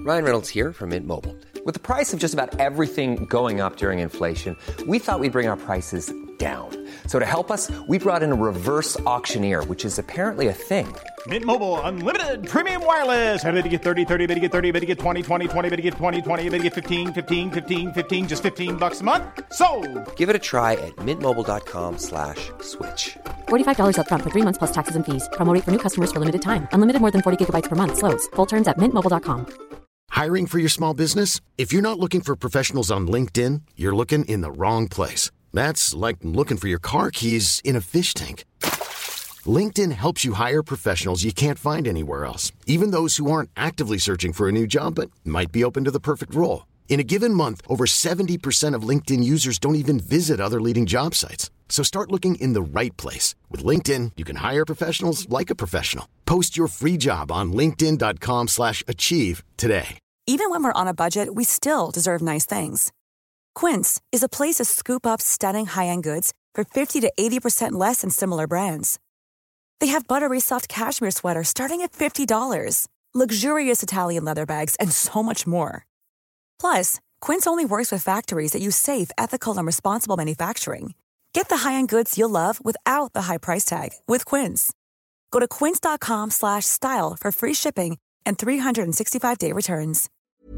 Ryan Reynolds here from Mint Mobile. With the price of just about everything going up during inflation, we thought we'd bring our prices down. So to help us, we brought in a reverse auctioneer, which is apparently a thing. Mint Mobile Unlimited Premium Wireless. How to get 30, 30, bit to get 30, bit to get 20, 20, 20, bit to get 20, 20, bit to get 15, 15, 15, 15, just $15 a month? Sold! Give it a try at mintmobile.com/switch. $45 up front for 3 months plus taxes and fees. Promo rate for new customers for limited time. Unlimited more than 40 gigabytes per month. Slows full terms at mintmobile.com. Hiring for your small business? If you're not looking for professionals on LinkedIn, you're looking in the wrong place. That's like looking for your car keys in a fish tank. LinkedIn helps you hire professionals you can't find anywhere else, even those who aren't actively searching for a new job but might be open to the perfect role. In a given month, over 70% of LinkedIn users don't even visit other leading job sites. So start looking in the right place. With LinkedIn, you can hire professionals like a professional. Post your free job on linkedin.com/achieve today. Even when we're on a budget, we still deserve nice things. Quince is a place to scoop up stunning high-end goods for 50 to 80% less than similar brands. They have buttery soft cashmere sweaters starting at $50, luxurious Italian leather bags, and so much more. Plus, Quince only works with factories that use safe, ethical, and responsible manufacturing. Get the high-end goods you'll love without the high price tag with Quince. Go to quince.com/style for free shipping and 365-day returns.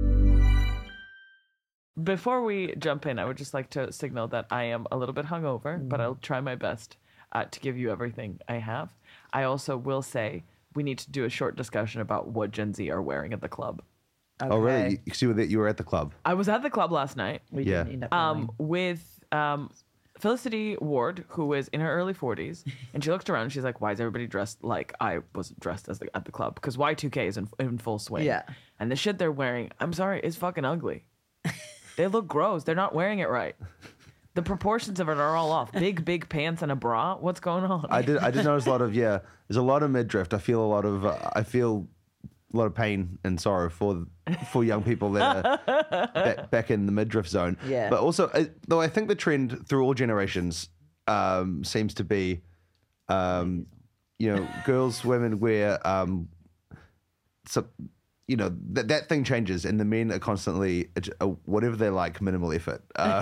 Before we jump in, I would just like to signal that I am a little bit hungover, but I'll try my best to give you everything I have. I also will say we need to do a short discussion about what Gen Z are wearing at the club. Okay. Oh, really? You were at the club? I was at the club last night. We didn't end up with Felicity Ward, who is in her early 40s, and she looked around and she's like, why is everybody dressed like I was dressed at the club? Because Y2K is in full swing. Yeah. And the shit they're wearing, I'm sorry, is fucking ugly. They look gross. They're not wearing it right. The proportions of it are all off. Big pants and a bra. What's going on? I did notice a lot of, there's a lot of midriff. I feel a lot of pain and sorrow for young people that are back in the midriff zone. Yeah. But also, though I think the trend through all generations seems to be, girls, women wear, that thing changes, and the men are constantly whatever they like, minimal effort.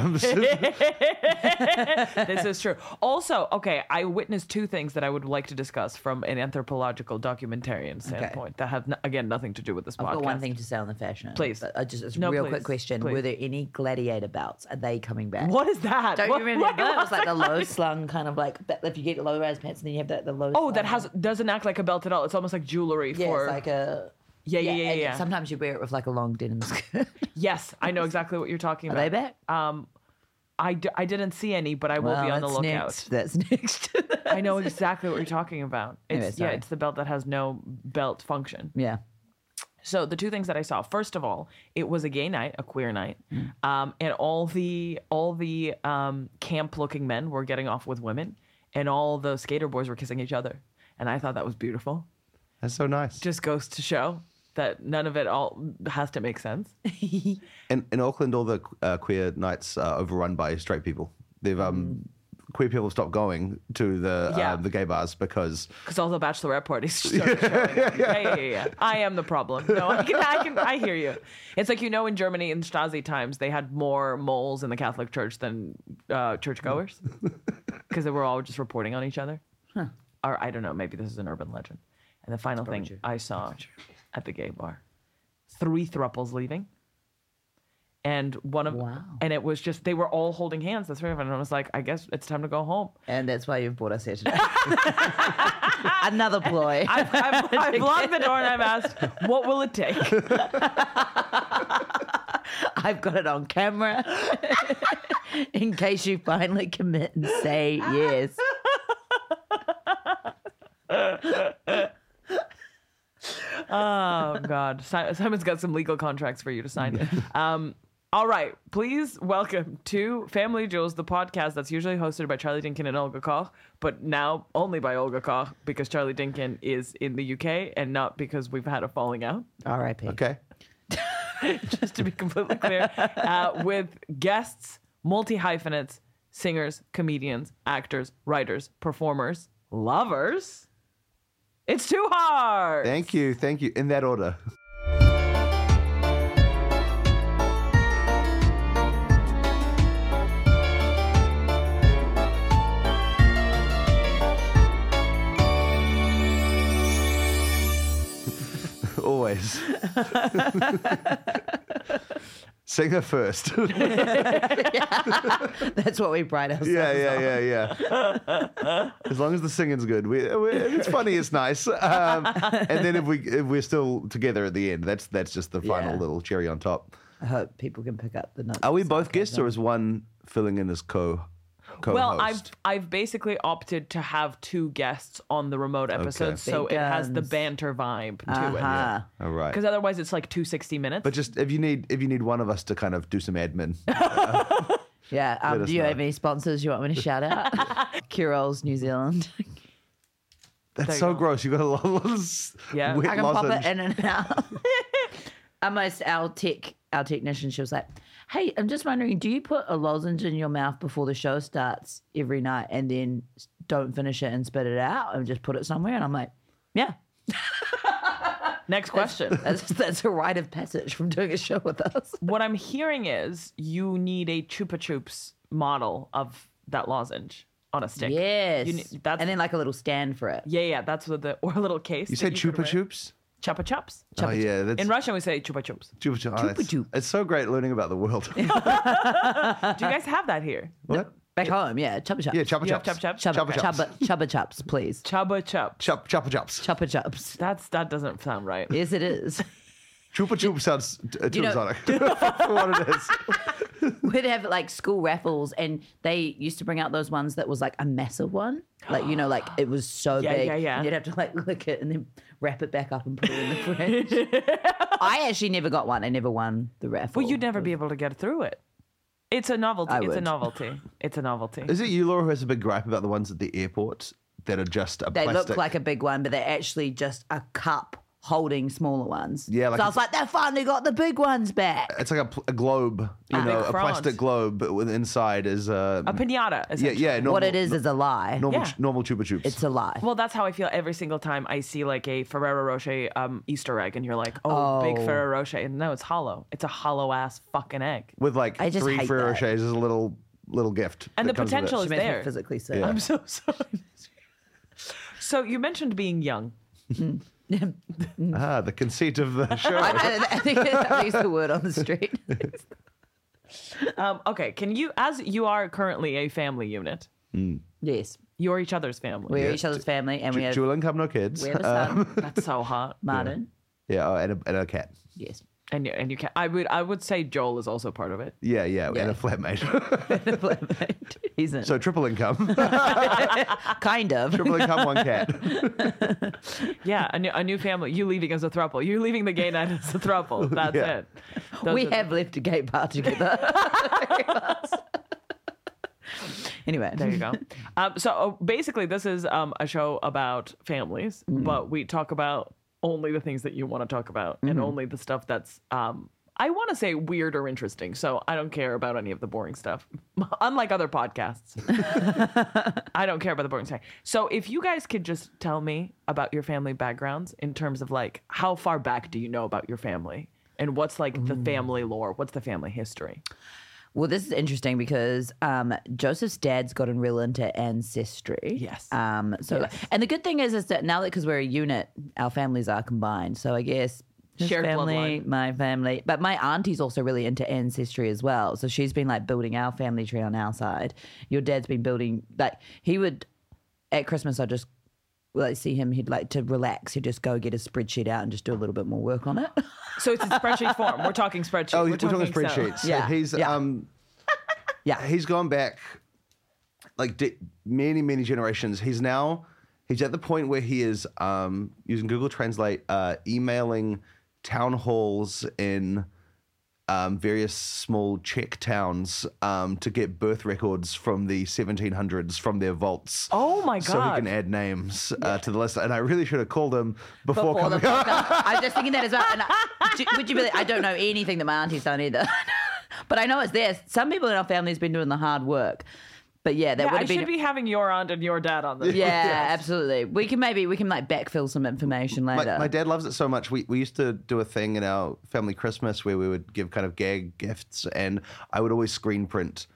This is true. Also, okay, I witnessed two things that I would like to discuss from an anthropological documentarian standpoint that have, again, nothing to do with this podcast. I've got one thing to say on the fashion. Please. But it's a real quick question. Please. Were there any gladiator bouts? Are they coming back? What is that? Don't you remember? It was like the low slung kind of like, if you get low rise pants and then you have the low Oh, slung. that doesn't act like a belt at all. It's almost like jewelry for... it's like a... Yeah. Sometimes you wear it with like a long denim skirt. Yes, I know exactly what you're talking about. Are they back? I didn't see any, but I will be on the lookout. That's next. I know exactly what you're talking about. It's the belt that has no belt function. Yeah. So the two things that I saw, first of all, it was a gay night, a queer night, and all the camp-looking men were getting off with women, and all the skater boys were kissing each other, and I thought that was beautiful. That's so nice. Just goes to show that none of it all has to make sense. In Auckland, all the queer nights are overrun by straight people. They've queer people stopped going to the gay bars because all the bachelorette parties started showing up. Yeah. I am the problem. No, I hear you. It's like, in Germany in Stasi times they had more moles in the Catholic Church than churchgoers because they were all just reporting on each other. Huh. Or I don't know. Maybe this is an urban legend. And the final thing I saw at the gay bar, 3 throuples leaving. And and it was just, they were all holding hands, the 3 of them. And I was like, I guess it's time to go home. And that's why you've brought us here today. Another ploy. I've locked the door and I've asked, what will it take? I've got it on camera in case you finally commit and say yes. Oh, God. Simon's got some legal contracts for you to sign. All right. Please welcome to Family Jewels, the podcast that's usually hosted by Charlie Dinkin and Olga Koch, but now only by Olga Koch because Charlie Dinkin is in the UK and not because we've had a falling out. R.I.P. Okay. Just to be completely clear. With guests, multi-hyphenates, singers, comedians, actors, writers, performers, lovers. It's Too Hard. Thank you. In that order. Singer first. That's what we pride ourselves on. Yeah. As long as the singing's good, it's funny, it's nice. And then if we're still together at the end, that's just the final little cherry on top. I hope people can pick up the notes. Are we both guests, or is one filling in as co-host? Well, I've basically opted to have 2 guests on the remote episodes, so it has the banter vibe to it. Uh-huh. All right. Because otherwise, it's like 2 60 minutes. But just if you need one of us to kind of do some admin. Yeah. us Do you know. have any sponsors you want me to shout out? Curol's New Zealand. That's There you so go. gross. You got a lot of Yeah. wet I can pop lozenge. it in and out. Almost our technician, she was like, hey, I'm just wondering, do you put a lozenge in your mouth before the show starts every night and then don't finish it and spit it out and just put it somewhere? And I'm like, yeah. Next question. That's a rite of passage from doing a show with us. What I'm hearing is you need a Chupa Chups model of that lozenge on a stick. Yes. That's, and then like a little stand for it. yeah, that's what or a little case. You that said could Chupa wear. Chups? Chupa Chups. Oh yeah, that's In Russian, we say Chupa Chups. Chupa Chups. Oh, Chupa it's so great learning about the world. Do you guys have that here? What? Back home, yeah. Chubba chups. Yeah, Chupa You have Chups. Chupa Chups? Chubba chups, please. Chupa Chups. Chupa Chups. Chubba chups. That doesn't sound right. Yes, it is. Chupa Chups sounds too know- exotic for what it is. We'd have like school raffles, and they used to bring out those ones that was like a massive one, like like it was so Yeah, big. yeah. And you'd have to like lick it and then wrap it back up and put it in the fridge. I actually never got one. I never won the raffle. Well, you'd never be able to get through it. It's a novelty. I It's a would. novelty. It's a novelty. Is it you, Laura, who has a big gripe about the ones at the airport that are just a They plastic? look like a big one, but they're actually just a cup holding smaller ones. Yeah, like so I was like, they finally got the big ones back. It's like a globe, you know, big a frond. plastic globe, but with inside is A pinata. yeah, essentially. yeah. Normal, What it is a lie. normal, Yeah. normal Chupa Chups. It's a lie. Well, that's how I feel every single time I see like a Ferrero Rocher Easter egg, and you're like, oh, big Ferrero Rocher. And no, it's hollow. It's a hollow ass fucking egg. with like I just 3 hate Ferrero that. Rochers as a little gift. And that the comes with it. potential She is makes me there. physically sick. Yeah. I'm so sorry. So you mentioned being young. Ah, the conceit of the show. I think that's the word on the street. Okay, can you, as you are currently a family unit, Yes. you're each other's family. We're each other's family, and we have, Dual income, no kids. we have a son, That's so hot. Martin. Yeah, oh, and a cat. Yes. And you can. I would say Joel is also part of it. Yeah, and a flatmate. He's in. So triple income. Kind of. Triple income, 1 cat. Yeah, a new family. You leaving as a throuple. You leaving the gay night as a throuple. That's Yeah. it. Those We are- have left a gay bar together. Anyway. There you go. So basically, this is a show about families, but we talk about only the things that you want to talk about and only the stuff that's, I want to say weird or interesting. So I don't care about any of the boring stuff, unlike other podcasts. I don't care about the boring stuff. So if you guys could just tell me about your family backgrounds in terms of like, how far back do you know about your family? And what's like the family lore? What's the family history? Well, this is interesting because Joseph's dad's gotten real into ancestry. Yes. And the good thing is that now that because we're a unit, our families are combined. So I guess his Shared family, bloodline. my family, but my auntie's also really into ancestry as well. So she's been like building our family tree on our side. Your dad's been building like he would at Christmas. I just like see him. He'd like to relax. He'd just go get his spreadsheet out and just do a little bit more work on it. So it's in spreadsheet form. We're talking spreadsheet. Oh, we're talking Excel. spreadsheets. Yeah, He's yeah. Yeah. he's gone back like many, many generations. He's at the point where he is using Google Translate, emailing town halls in various small Czech towns to get birth records from the 1700s from their vaults. Oh my So he God. can add names to the list. And I really should have called him before Before the coming. podcast. I was just thinking that as well. And would you believe? I don't know anything that my auntie's done either, but I know it's there. Some people in our family has been doing the hard work. But yeah, that Yeah, would I have been. should be having your aunt and your dad on this. Yeah, absolutely. We can like backfill some information later. My dad loves it so much. We used to do a thing in our family Christmas where we would give kind of gag gifts, and I would always screen print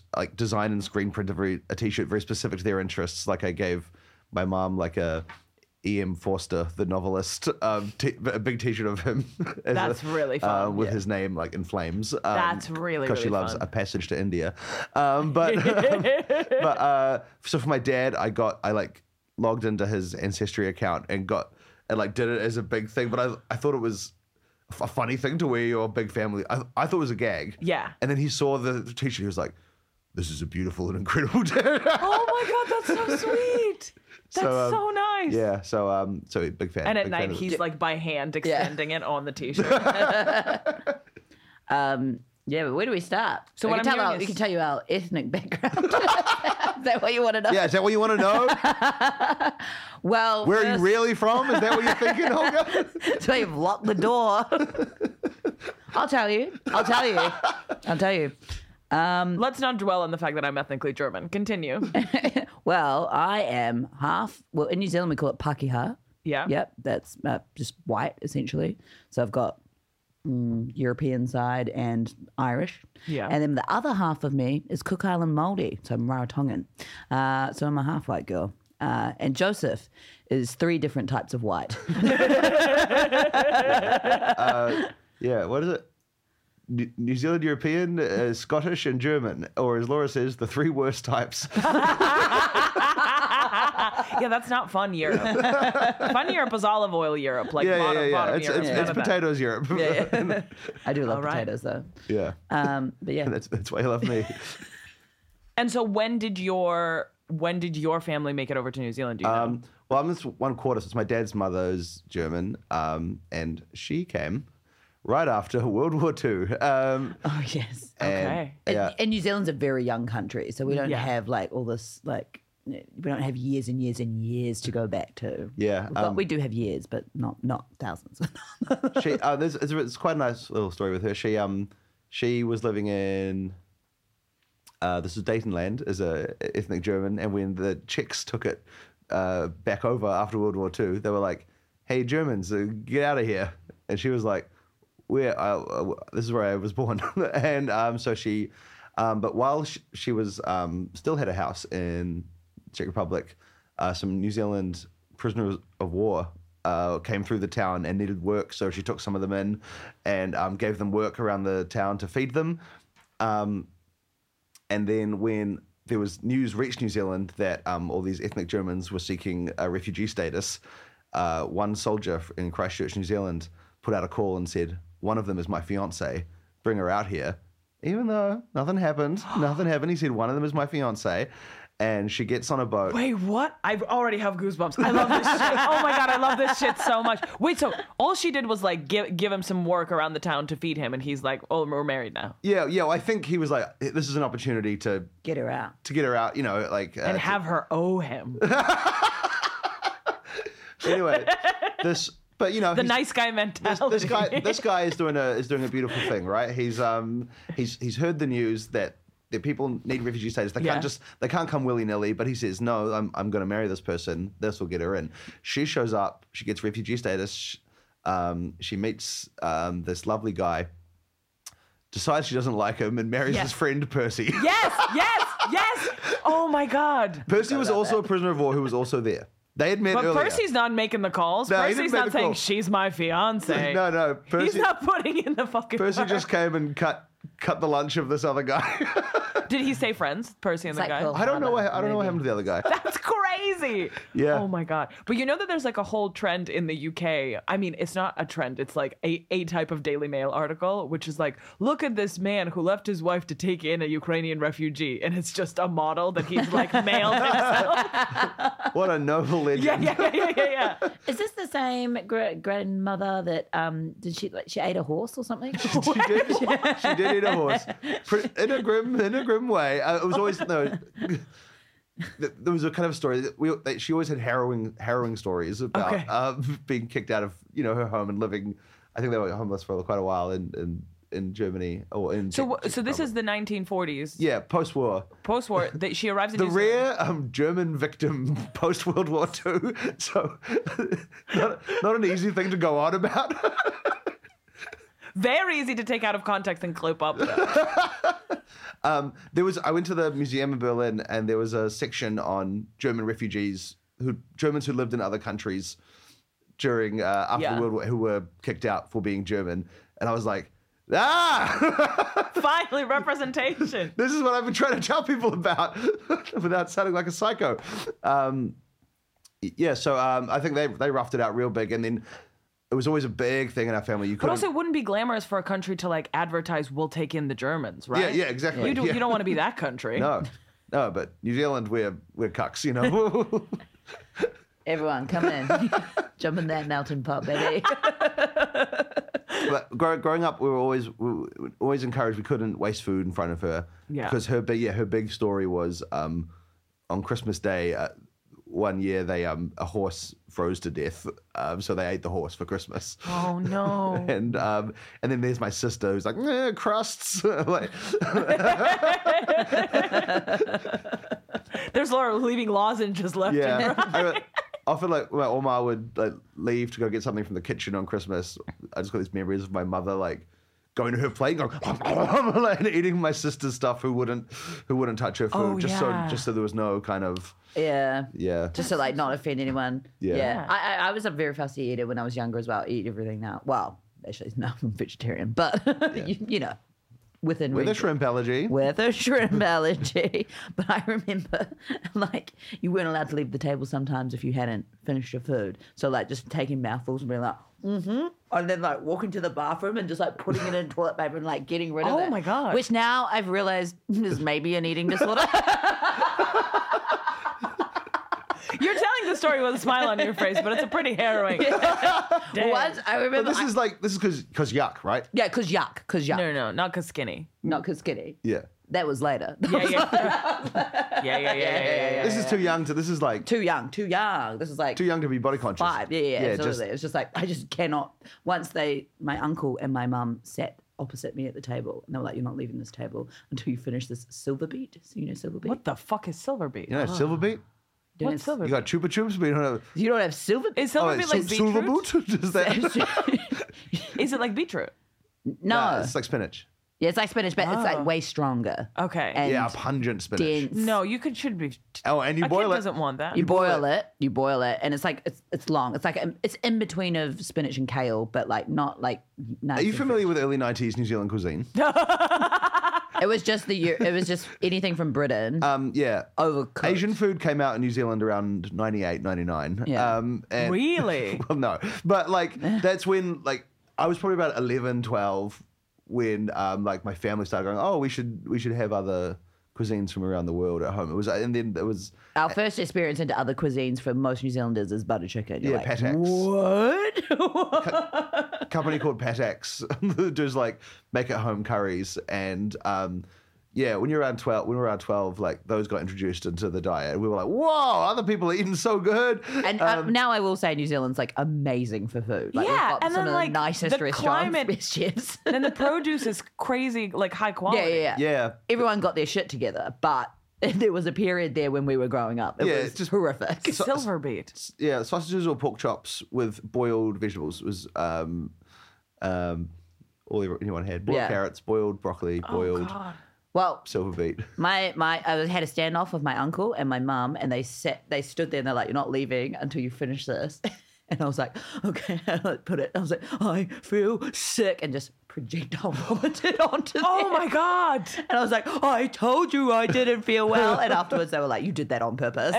design and screen print a t-shirt very specific to their interests. Like I gave my mom like a E.M. Forster, the novelist, a big T-shirt of him. That's really fun. With his name like in flames. That's really, because she really loves fun. A Passage to India. But so for my dad, I like logged into his Ancestry account and did it as a big thing. But I thought it was a funny thing to wear your big family. I thought it was a gag. Yeah. And then he saw the T-shirt. He was like, "This is a beautiful and incredible day." Oh my God, that's so sweet. That's so nice. Yeah, so big fan. And at big night, fan of he's like by hand extending it on the T-shirt. Yeah, but where do we start? So we what can I'm tell hearing we is- can tell you our ethnic background. Is that what you want to know? Yeah, is that what you want to know? Well, Where are you really from? Is that what you're thinking, Olga? So you've locked the door. I'll tell you. Let's not dwell on the fact that I'm ethnically German. Continue. Well, I am half. Well, in New Zealand we call it Pakeha. Yeah. Yep, that's just white essentially. So I've got European side and Irish. Yeah. And then the other half of me is Cook Island Māori, so I'm Rarotongan. So I'm a half white girl. And Joseph is 3 different types of white. Yeah, what is it? New Zealand, European, Scottish, and German. Or as Laura says, the 3 worst types. Yeah, that's not fun Europe. Fun Europe is olive oil Europe, like bottom It's, Europe. it's, None it's of that. potatoes Europe. Yeah. I do love All right. potatoes though. Yeah. But yeah. That's why you love me. And so when did your family make it over to New Zealand? Do you know? Well, I'm this 1/4, so it's my dad's mother's German, and she came right after World War II. Oh yes. Okay. And New Zealand's a very young country, so we don't Yeah. have like all this like we don't have years and years and years to go back to. Yeah, we do have years, but not thousands. She it's quite a nice little story with her. She was living in this is Datenland as a ethnic German, and when the Czechs took it back over after World War II, they were like, "Hey Germans, get out of here!" And she was like, "Where? This is where I was born." And so she, but while she was still had a house in Czech Republic, some New Zealand prisoners of war came through the town and needed work, so she took some of them in and gave them work around the town to feed them. And then when there was news reached New Zealand that all these ethnic Germans were seeking refugee status, one soldier in Christchurch, New Zealand, put out a call and said, "One of them is my fiance, bring her out here." Even though nothing happened, he said, "One of them is my fiance." And she gets on a boat. Wait, what? I already have goosebumps. I love this shit. Oh my God, I love this shit so much. Wait, so all she did was like give him some work around the town to feed him, and he's like, "Oh, we're married now." Yeah. Well, I think he was like, "This is an opportunity to Get her out. get her out," like. And have her owe him. Anyway, this, but The he's- nice guy mentality. This guy is doing a beautiful thing, right? He's heard the news that people need refugee status. They can't come willy-nilly, but he says, "No, I'm going to marry this person. This will get her in." She shows up, she gets refugee status. She meets this lovely guy, decides she doesn't like him, and marries Yes. his friend Percy. Yes. Oh my God. Percy was also a prisoner of war who was also there. They had met But earlier. Percy's not making the calls. No, he Percy's didn't make not the saying call. she's my fiance. No, Percy. He's not putting in the fucking Percy work. just came and cut the lunch of this other guy. Did he say friends? Percy and the It's like guy? Pearl I don't know what Maybe. happened to the other guy. That's crazy. Yeah. Oh my God. But you know that there's like a whole trend in the UK. I mean, it's not a trend. It's like a type of Daily Mail article, which is like, look at this man who left his wife to take in a Ukrainian refugee. And it's just a model that he's like mailed himself. What a noble legend. Yeah. Is this the same grandmother that did she ate a horse or something? She did eat a horse in a grim way. It was always there was a kind of story that she always had harrowing stories about being kicked out of her home and living. I think they were homeless for quite a while in Germany or in. So Czech this is Republic. the 1940s. Yeah, post-war. Post-war. She arrives in The New Zealand. rare German victim post World War II. So not an easy thing to go on about. Very easy to take out of context and clip up. Though. I went to the museum in Berlin, and there was a section on German refugees Germans who lived in other countries during after the World War, who were kicked out for being German, and I was like, Finally, representation. This is what I've been trying to tell people about without sounding like a psycho. So I think they roughed it out real big, and then it was always a big thing in our family. But also, it wouldn't be glamorous for a country to like advertise, "We'll take in the Germans," right? Yeah, exactly. You don't want to be that country. No, but New Zealand, we're cucks, you know. Everyone, come in, jump in that melting pot, baby. But growing up, we were always encouraged. We couldn't waste food in front of her. Yeah. Because her big story was on Christmas Day. One year, a horse froze to death, so they ate the horse for Christmas. Oh no! And then there's my sister who's like, crusts. Like, there's Laura leaving lozenges left. yeah. And right. Often, like, my Oma would like leave to go get something from the kitchen on Christmas. I just got these memories of my mother like going to her plate, going and eating my sister's stuff. Who wouldn't touch her food? Just so there was no kind of Yeah. yeah. Just to like not offend anyone. Yeah. I was a very fussy eater when I was younger as well. I eat everything now. Well, actually, no, I'm vegetarian, but you know, with a shrimp allergy. With a shrimp allergy. But I remember, like, you weren't allowed to leave the table sometimes if you hadn't finished your food. So, like, just taking mouthfuls and being like, and then, like, walking to the bathroom and just, like, putting it in toilet paper and, like, getting rid of it. Oh, my God. Which now I've realized is maybe an eating disorder. You're telling the story with a smile on your face, but it's a pretty harrowing. Damn. Once I remember. But this is because yuck, right? Yeah, because yuck. No, not because skinny. Not because skinny. Yeah. That was later. Yeah. This is too young to. This is like Too young. This is like too young to be body conscious. 5. Yeah, absolutely. Just, It's just like I just cannot. Once my uncle and my mum sat opposite me at the table, and they were like, "You're not leaving this table until you finish this silver beet." So you know silver beet. What the fuck is silver beet? you know, silver beet. What's silver You got chupa chups, but you don't have. You don't have silver beet? Is silver beet like silver beetroot? boot? Does that? Is it like beetroot? No. It's like spinach. Yeah, it's like spinach, but it's like way stronger. Okay. And Yeah, pungent spinach. dense. No, should be. Oh, and you A boil kid it. doesn't want that. You boil it, and it's like it's long. It's like it's in between of spinach and kale, but like not like. Are you familiar with early 90s New Zealand cuisine? It was just anything from Britain. Yeah. Overcooked. Asian food came out in New Zealand around 98, 99. Yeah. And, Really? well, no. But, like, that's when, like, I was probably about 11, 12 when, like, my family started going, oh, we should have other cuisines from around the world at home. Our first experience into other cuisines for most New Zealanders is butter chicken. You're Yeah, like, Pat-Ex. What? A company called Pat-Ex who does like make at home curries, and yeah, when we were around 12, like those got introduced into the diet. We were like, whoa, other people are eating so good. And now I will say New Zealand's like amazing for food. Like, Yeah, we've got and some then, of like, the nicest the restaurants, climate- best chefs. And the produce is crazy, like high quality. Yeah. Yeah. Everyone got their shit together, but there was a period there when we were growing up. It Yeah, was just- horrific. Silver beet. Yeah, sausages or pork chops with boiled vegetables was all anyone had. Boiled Yeah. carrots, boiled broccoli, boiled Well, silver beet. I had a standoff with my uncle and my mum, and they stood there and they're like, "You're not leaving until you finish this." And I was like, "Okay," and I put it. I was like, "I feel sick," and just projectile vomited onto. Oh them. my God. And I was like, "I told you I didn't feel well." And afterwards, they were like, "You did that on purpose."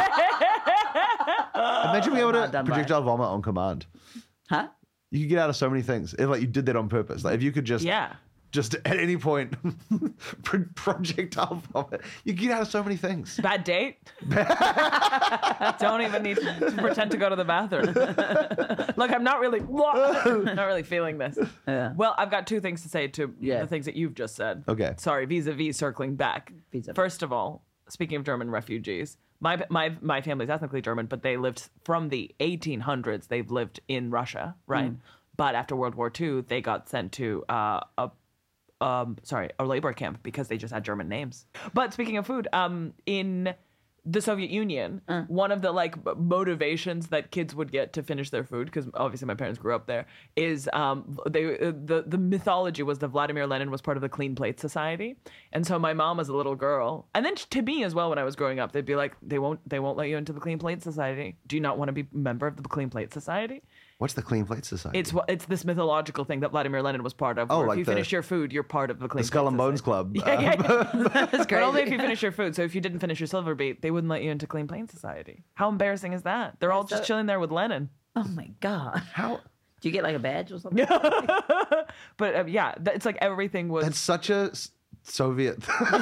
Imagine being able not to done right. projectile vomit on command. Huh? You could get out of so many things. If like you did that on purpose. Like if you could just at any point projectile vomit, you could get out of so many things. Bad date? Don't even need to pretend to go to the bathroom. Look, I'm not really feeling this. Yeah. Well, I've got two things to say to Yeah. the things that you've just said. Okay. Sorry, vis-a-vis circling back. Vis-a-vis. First of all, speaking of German refugees, my family's ethnically German, but they lived from the 1800s. They've lived in Russia, right? But after World War II, they got sent to a labor camp because they just had German names. But speaking of food, in the Soviet Union, one of the like motivations that kids would get to finish their food, because obviously my parents grew up there, is the mythology was that Vladimir Lenin was part of the Clean Plate Society, and so my mom as a little girl, and then to me as well when I was growing up, they'd be like, they won't let you into the Clean Plate Society. Do you not want to be a member of the Clean Plate Society? What's the Clean Plate Society? It's this mythological thing that Vladimir Lenin was part of. Oh, Where like if you finish your food, you're part of the Clean the Skull Plate and Bones Society. Club. Yeah. That's But only if crazy. you finish your food. So if you didn't finish your silver beet, they wouldn't let you into Clean Plate Society. How embarrassing is that? They're all just chilling there with Lenin. Oh my God. How? Do you get like a badge or something? But it's like everything was That's such a Soviet.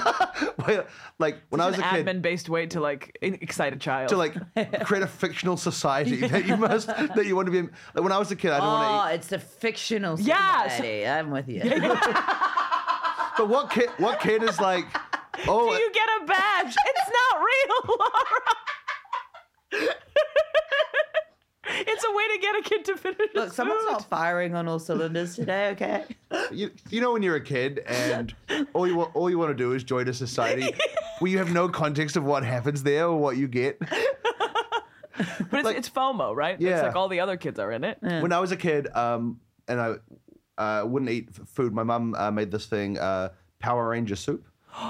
Like when I was a kid, admin-based way to like excite a child. to like create a fictional society that you want to be. Like when I was a kid, I didn't want to Oh, it's a fictional Yes. society. I'm with you. eat. But what kid is like? Oh, Do you get a badge? It's not real, Laura. It's a way to get a kid to finish. Look, his someone's food. not firing on all cylinders today, okay? you know when you're a kid and all you want to do is join a society where you have no context of what happens there or what you get. But it's FOMO, right? It's Yeah. like all the other kids are in it. When I was a kid, and I wouldn't eat food, my mum made this thing, Power Ranger soup.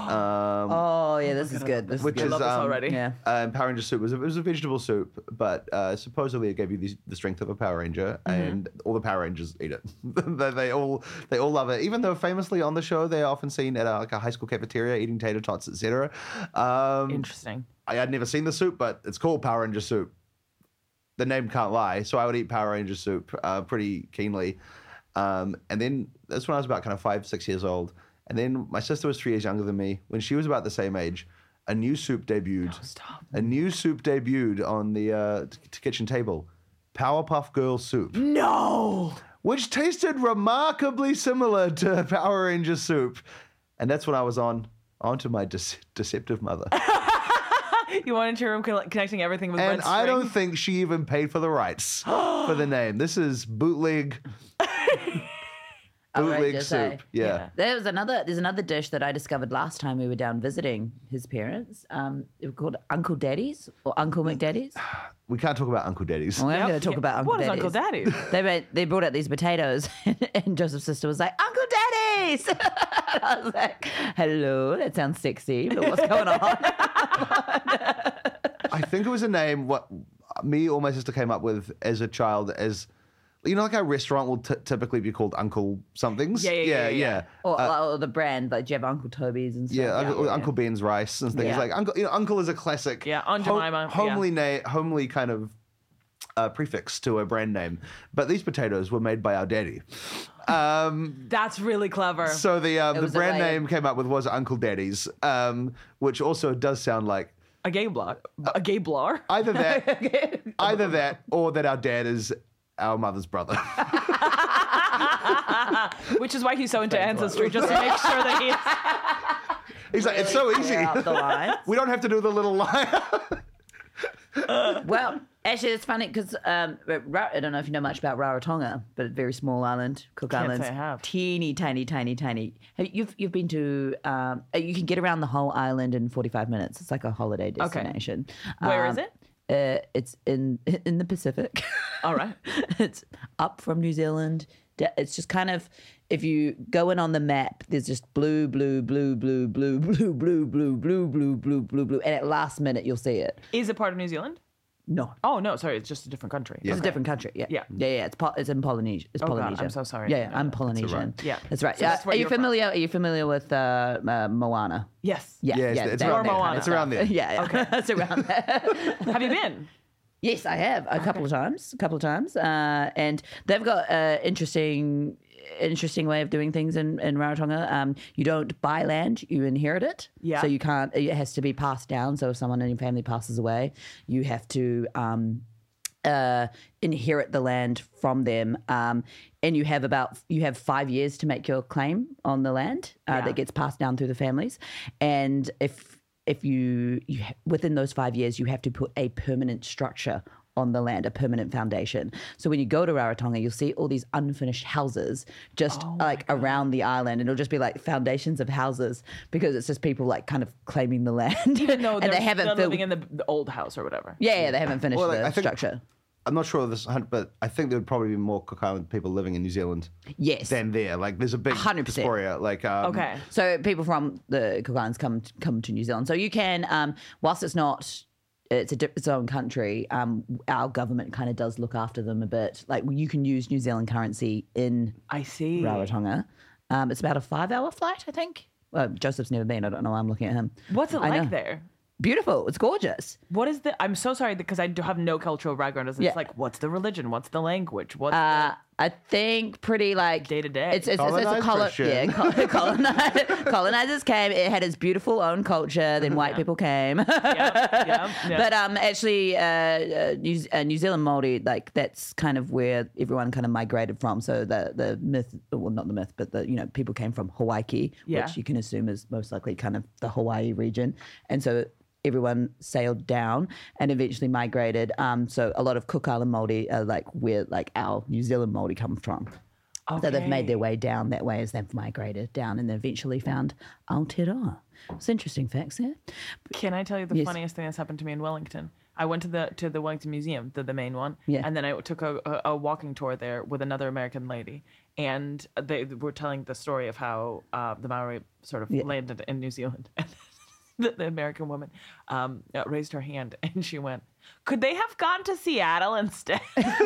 Oh, yeah, this is good. This Which is I is good. love this already. Yeah. Power Ranger soup it was a vegetable soup, but supposedly it gave you the strength of a Power Ranger, and all the Power Rangers eat it. they all love it. Even though famously on the show they're often seen at a high school cafeteria eating tater tots, etc. Interesting. I had never seen the soup, but it's called Power Ranger soup. The name can't lie. So I would eat Power Ranger soup pretty keenly, and then that's when I was about kind of 5-6 years old. And then my sister was 3 years younger than me. When she was about the same age, a new soup debuted. A new soup debuted on the kitchen table. Powerpuff Girl soup. No. Which tasted remarkably similar to Power Ranger soup. And that's when I was onto my deceptive mother. You went into your room connecting everything with And red I string. don't think she even paid for the rights for the name. This is bootleg Outrageous, soup. eh? Yeah. There's another dish that I discovered last time we were down visiting his parents. It was called Uncle Daddy's or Uncle McDaddy's. We can't talk about Uncle Daddy's. Well, I'm going to talk about Uncle What is Daddy's. Uncle Daddy's? They brought out these potatoes, and Joseph's sister was like, "Uncle Daddy's." I was like, "Hello, that sounds sexy, but what's going on?" I think it was a name what me or my sister came up with as a child as, you know, like our restaurant will typically be called Uncle somethings. Yeah. Or the brand, like, do you have Uncle Toby's and stuff? Yeah, Uncle Ben's rice and things Yeah. like Uncle. You know, Uncle is a classic. Yeah, Aunt Jemima, homely kind of prefix to a brand name. But these potatoes were made by our daddy. That's really clever. So the was a brand way of- name came up with was Uncle Daddy's, which also does sound like A gay blar. A gay blar. either that or that our dad is our mother's brother. Which is why he's so into ancestry, just to make sure that He's like, it's so easy. Clear up the lines. We don't have to do the little line. Well, actually, it's funny because I don't know if you know much about Rarotonga, but a very small island, Cook Can't Islands. say I have. Teeny, tiny. You've been to? You can get around the whole island in 45 minutes. It's like a holiday destination. Where is it? It's in the Pacific. All right. It's up from New Zealand. It's just kind of, if you go in on the map, there's just blue, and at last minute you'll see it. Is it part of New Zealand? No. Oh, no, sorry. It's just a different country. It's a different country. Yeah. Yeah. It's in Polynesia. It's Oh, God, Polynesia. I'm so sorry. Yeah, I'm Polynesian. Yeah. That's right. So that's where Are you you're from. familiar? Are you familiar with Moana? Yes. Yeah, it's that- around that there. kind of It's around stuff. there. Yeah. Okay. It's around there. Have you been? Yes, I have a couple of times, and they've got an interesting way of doing things in Rarotonga. You don't buy land; you inherit it. Yeah. So you can't. It has to be passed down. So if someone in your family passes away, you have to inherit the land from them, and you have 5 years to make your claim on the land that gets passed down through the families, and if you within those 5 years you have to put a permanent structure on the land, a permanent foundation. So when you go to Rarotonga, you'll see all these unfinished houses just like around the island, and it'll just be like foundations of houses because it's just people like kind of claiming the land. Even though and they haven't they're filled. living in the old house or whatever. Yeah, they haven't finished Well, like, the I think- structure. I'm not sure of this, but I think there would probably be more Cook Island people living in New Zealand Yes. than there. Like, there's a big 100%. diaspora. Like, Okay. So people from the Cook Islands come to New Zealand. So you can, whilst it's not, its own country, our government kind of does look after them a bit. Like you can use New Zealand currency in I see. Rarotonga. It's about a 5-hour flight, I think. Well, Joseph's never been. I don't know why I'm looking at him. What's it I like know. there? Beautiful. It's gorgeous. What is the? I'm so sorry because I do have no cultural background. It's Yeah. like, what's the religion? What's the language? What's I think pretty like Day to day. It's a Colonized Christian. colonizers came. It had its beautiful own culture. Then white people came. yeah. But actually, New Zealand Māori, like that's kind of where everyone kind of migrated from. So the myth, well, not the myth, but people came from Hawaii, Yeah. which you can assume is most likely kind of the Hawaii region, and so everyone sailed down and eventually migrated. So a lot of Cook Island Māori are like where like our New Zealand Māori come from. So they've made their way down that way as they've migrated down and eventually found Aotearoa. It's interesting facts there. Can I tell you the Yes. funniest thing that's happened to me in Wellington? I went to the Wellington Museum, the main one, Yeah. and then I took a walking tour there with another American lady, and they were telling the story of how the Maori sort of landed in New Zealand. The American woman raised her hand and she went, "Could they have gone to Seattle instead?"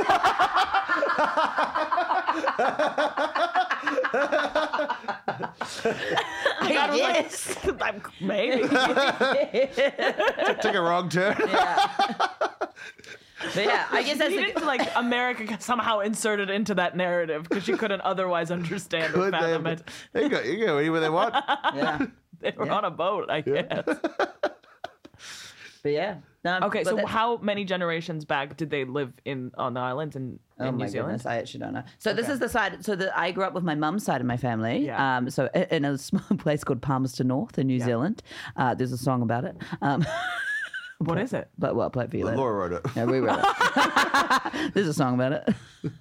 Yes. Maybe. took a wrong turn. But yeah, I guess that's You the, needed to, like, America somehow inserted into that narrative because she couldn't otherwise understand or Could they fathom have- it. You go anywhere they want. yeah. They were on a boat, I guess. But yeah. No, Okay, but so that- how many generations back did they live on the islands in Oh New my Zealand? goodness, I actually don't know. So this is the side. So I grew up with my mum's side of my family. Yeah. So in a small place called Palmerston North in New Zealand. There's a song about it. What is it? But well, I'll play it for you later. Laura wrote it. Yeah, we wrote it. There's a song about it.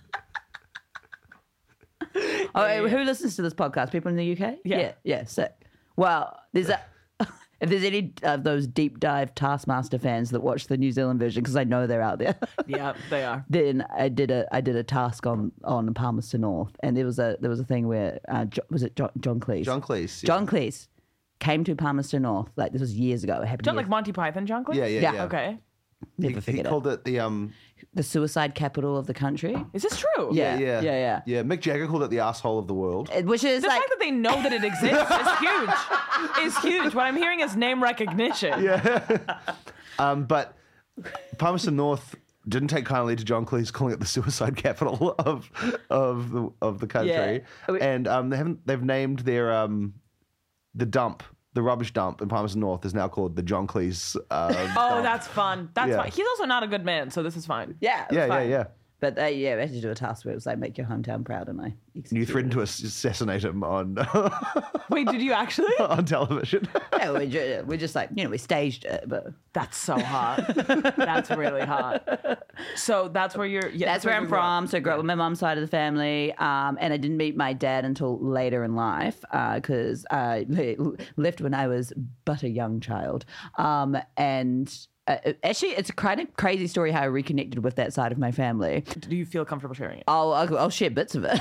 Who listens to this podcast? People in the UK? Yeah, sick. Well, there's a. If there's any of those deep dive Taskmaster fans that watch the New Zealand version, because I know they're out there, Yeah, they are. then I did a task on Palmerston North, and there was a thing where was it John Cleese? John Cleese. Yeah. John Cleese came to Palmerston North. Like this was years ago. It happened. Don't years- like Monty Python, John Cleese? Yeah. Yeah. Okay. Never He forget called it the the suicide capital of the country. Is this true? Yeah. yeah. Mick Jagger called it the asshole of the world. Which is The like fact that they know that it exists is huge. Is huge. What I'm hearing is name recognition. But Palmerston North didn't take kindly to John Cleese calling it the suicide capital of the country, Yeah. and they've named their the rubbish dump in Palmerston North is now called the John Cleese. Oh, that's fun. That's Yeah. fine. He's also not a good man, so this is fine. yeah, it was Yeah, fine. yeah. But we had to do a task where it was like make your hometown proud, and I You executed threatened it. to assassinate him on Wait, did you actually? on television. Yeah, we just like we staged it, but That's so hot. That's really hot. So that's where you're. Yeah, that's where I'm you grew up. from. So I grew up with my mum's side of the family, and I didn't meet my dad until later in life because I left when I was but a young child. Actually, it's a kind of crazy story how I reconnected with that side of my family. Do you feel comfortable sharing it? I'll share bits of it.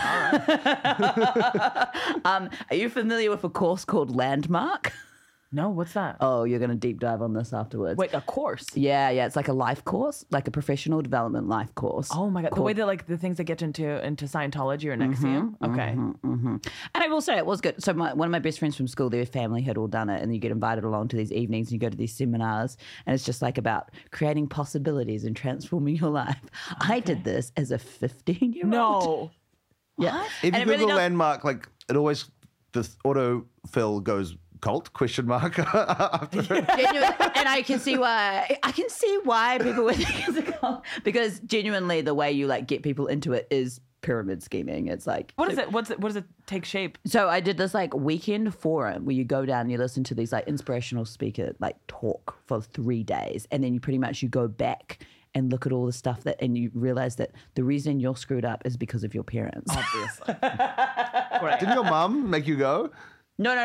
Are you familiar with a course called Landmark? No, what's that? Oh, you're going to deep dive on this afterwards. Wait, a course? Yeah, it's like a life course, like a professional development life course. Oh my god, the way that like the things that get into Scientology or NXIVM. Okay. And I will say it was good. So one of my best friends from school, their family had all done it, and you get invited along to these evenings and you go to these seminars, and it's just like about creating possibilities and transforming your life. I did this as a 15-year-old. No. Yeah. If And you it really Google does- landmark, like it always the autofill goes cult question mark after Genuine, and I can see why people would think it's a cult, because genuinely the way you like get people into it is pyramid scheming. It's like What is it? What does it take shape? So I did this like weekend forum where you go down and you listen to these like inspirational speaker like talk for 3 days, and then you pretty much you go back and look at all the stuff and you realize that the reason you're screwed up is because of your parents. Obviously. Didn't your mum make you go? No.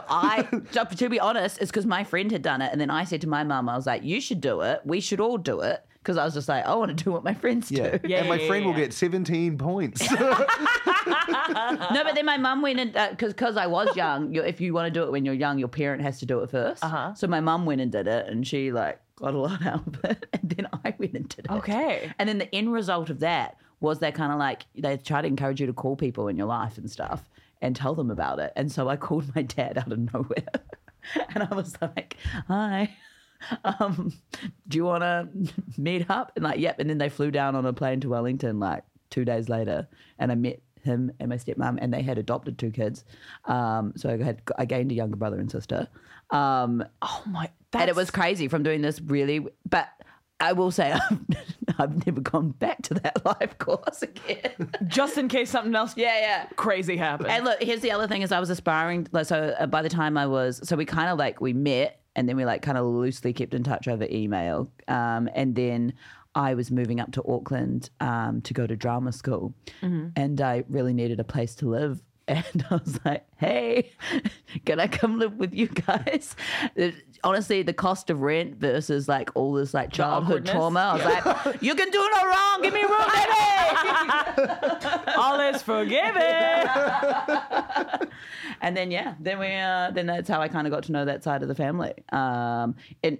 To be honest, it's because my friend had done it. And then I said to my mum, I was like, you should do it. We should all do it. Because I was just like, I want to do what my friends do. And my friend will get 17 points. No, but then my mum went in, because I was young, if you want to do it when you're young, your parent has to do it first. So my mum went and did it, and she got a lot out of it. And then I went and did it. Okay. And then the end result of that was they kind of they try to encourage you to call people in your life and stuff and tell them about it. And so I called my dad out of nowhere. And I was like, hi. Do you want to meet up? And yep. And then they flew down on a plane to Wellington 2 days later, and I met him and my stepmom, and they had adopted 2 kids. So I gained a younger brother and sister. And it was crazy from doing this but I will say I've never gone back to that life course again. Just in case something else crazy happened. And look, here's the other thing is I was aspiring. So by the time we kind of we met, and then we kind of loosely kept in touch over email. And then I was moving up to Auckland to go to drama school. And I really needed a place to live. And I was like, hey, can I come live with you guys? Honestly, the cost of rent versus all this childhood trauma. I was like, you can do no wrong. Give me room, baby. All is forgiven. And then, then that's how I kind of got to know that side of the family. That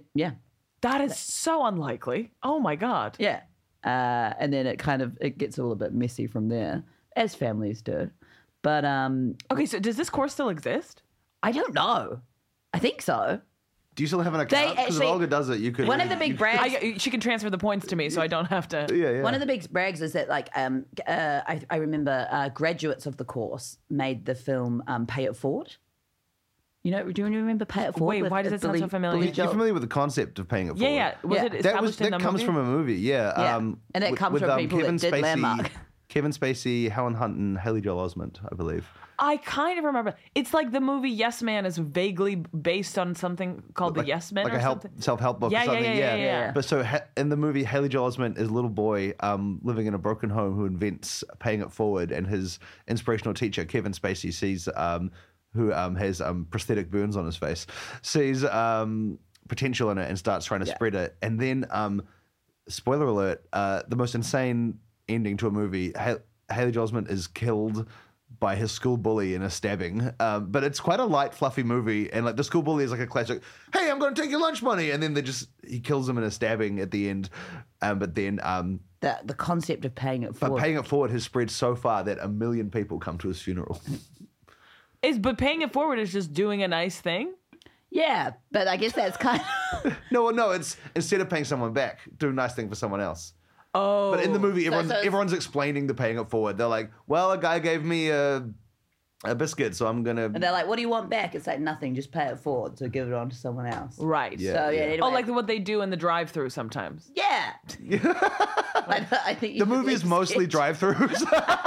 is so unlikely. Oh my God. Yeah. And then it gets a little bit messy from there, as families do. But okay, so does this course still exist? I don't know. I think so. Do you still have an account? Because if Olga does it, you could. One of the big brags. She can transfer the points to me, so I don't have to. Yeah. One of the big brags is that, I remember graduates of the course made the film Pay It Forward. Do you remember Pay It Forward? Wait, why does it sound so familiar? You're familiar with the concept of Paying It Forward? Yeah. Was it established in the movie? That comes from a movie, yeah. And it comes from people Kevin that did Spacey, Landmark. Kevin Spacey, Helen Hunt, and Haley Joel Osment, I believe. I kind of remember. It's like the movie Yes Man is vaguely based on something called The Yes Men, or something. Self-help book or something. Yeah. But so in the movie, Haley Joel Osment is a little boy living in a broken home who invents Paying It Forward, and his inspirational teacher, Kevin Spacey, sees who has prosthetic burns on his face, sees potential in it and starts trying to spread it. And then, spoiler alert, the most insane ending to a movie, Haley Joel Osment is killed by his school bully in a stabbing. But it's quite a light, fluffy movie. And the school bully is a classic, hey, I'm going to take your lunch money. And then he kills him in a stabbing at the end. But then... the concept of Paying It Forward. But Paying It Forward has spread so far that 1 million people come to his funeral. But Paying It Forward is just doing a nice thing? Yeah, but I guess that's kind of... No, it's instead of paying someone back, do a nice thing for someone else. Oh. But in the movie, everyone's explaining the Paying It Forward. They're like, well, a guy gave me a biscuit, so I'm going to... And they're like, what do you want back? It's like, nothing, just pay it forward, so give it on to someone else. Right. Yeah, So, yeah. Oh, like what they do in the drive-thru sometimes. Yeah. I think The movie is mostly drive-thrus.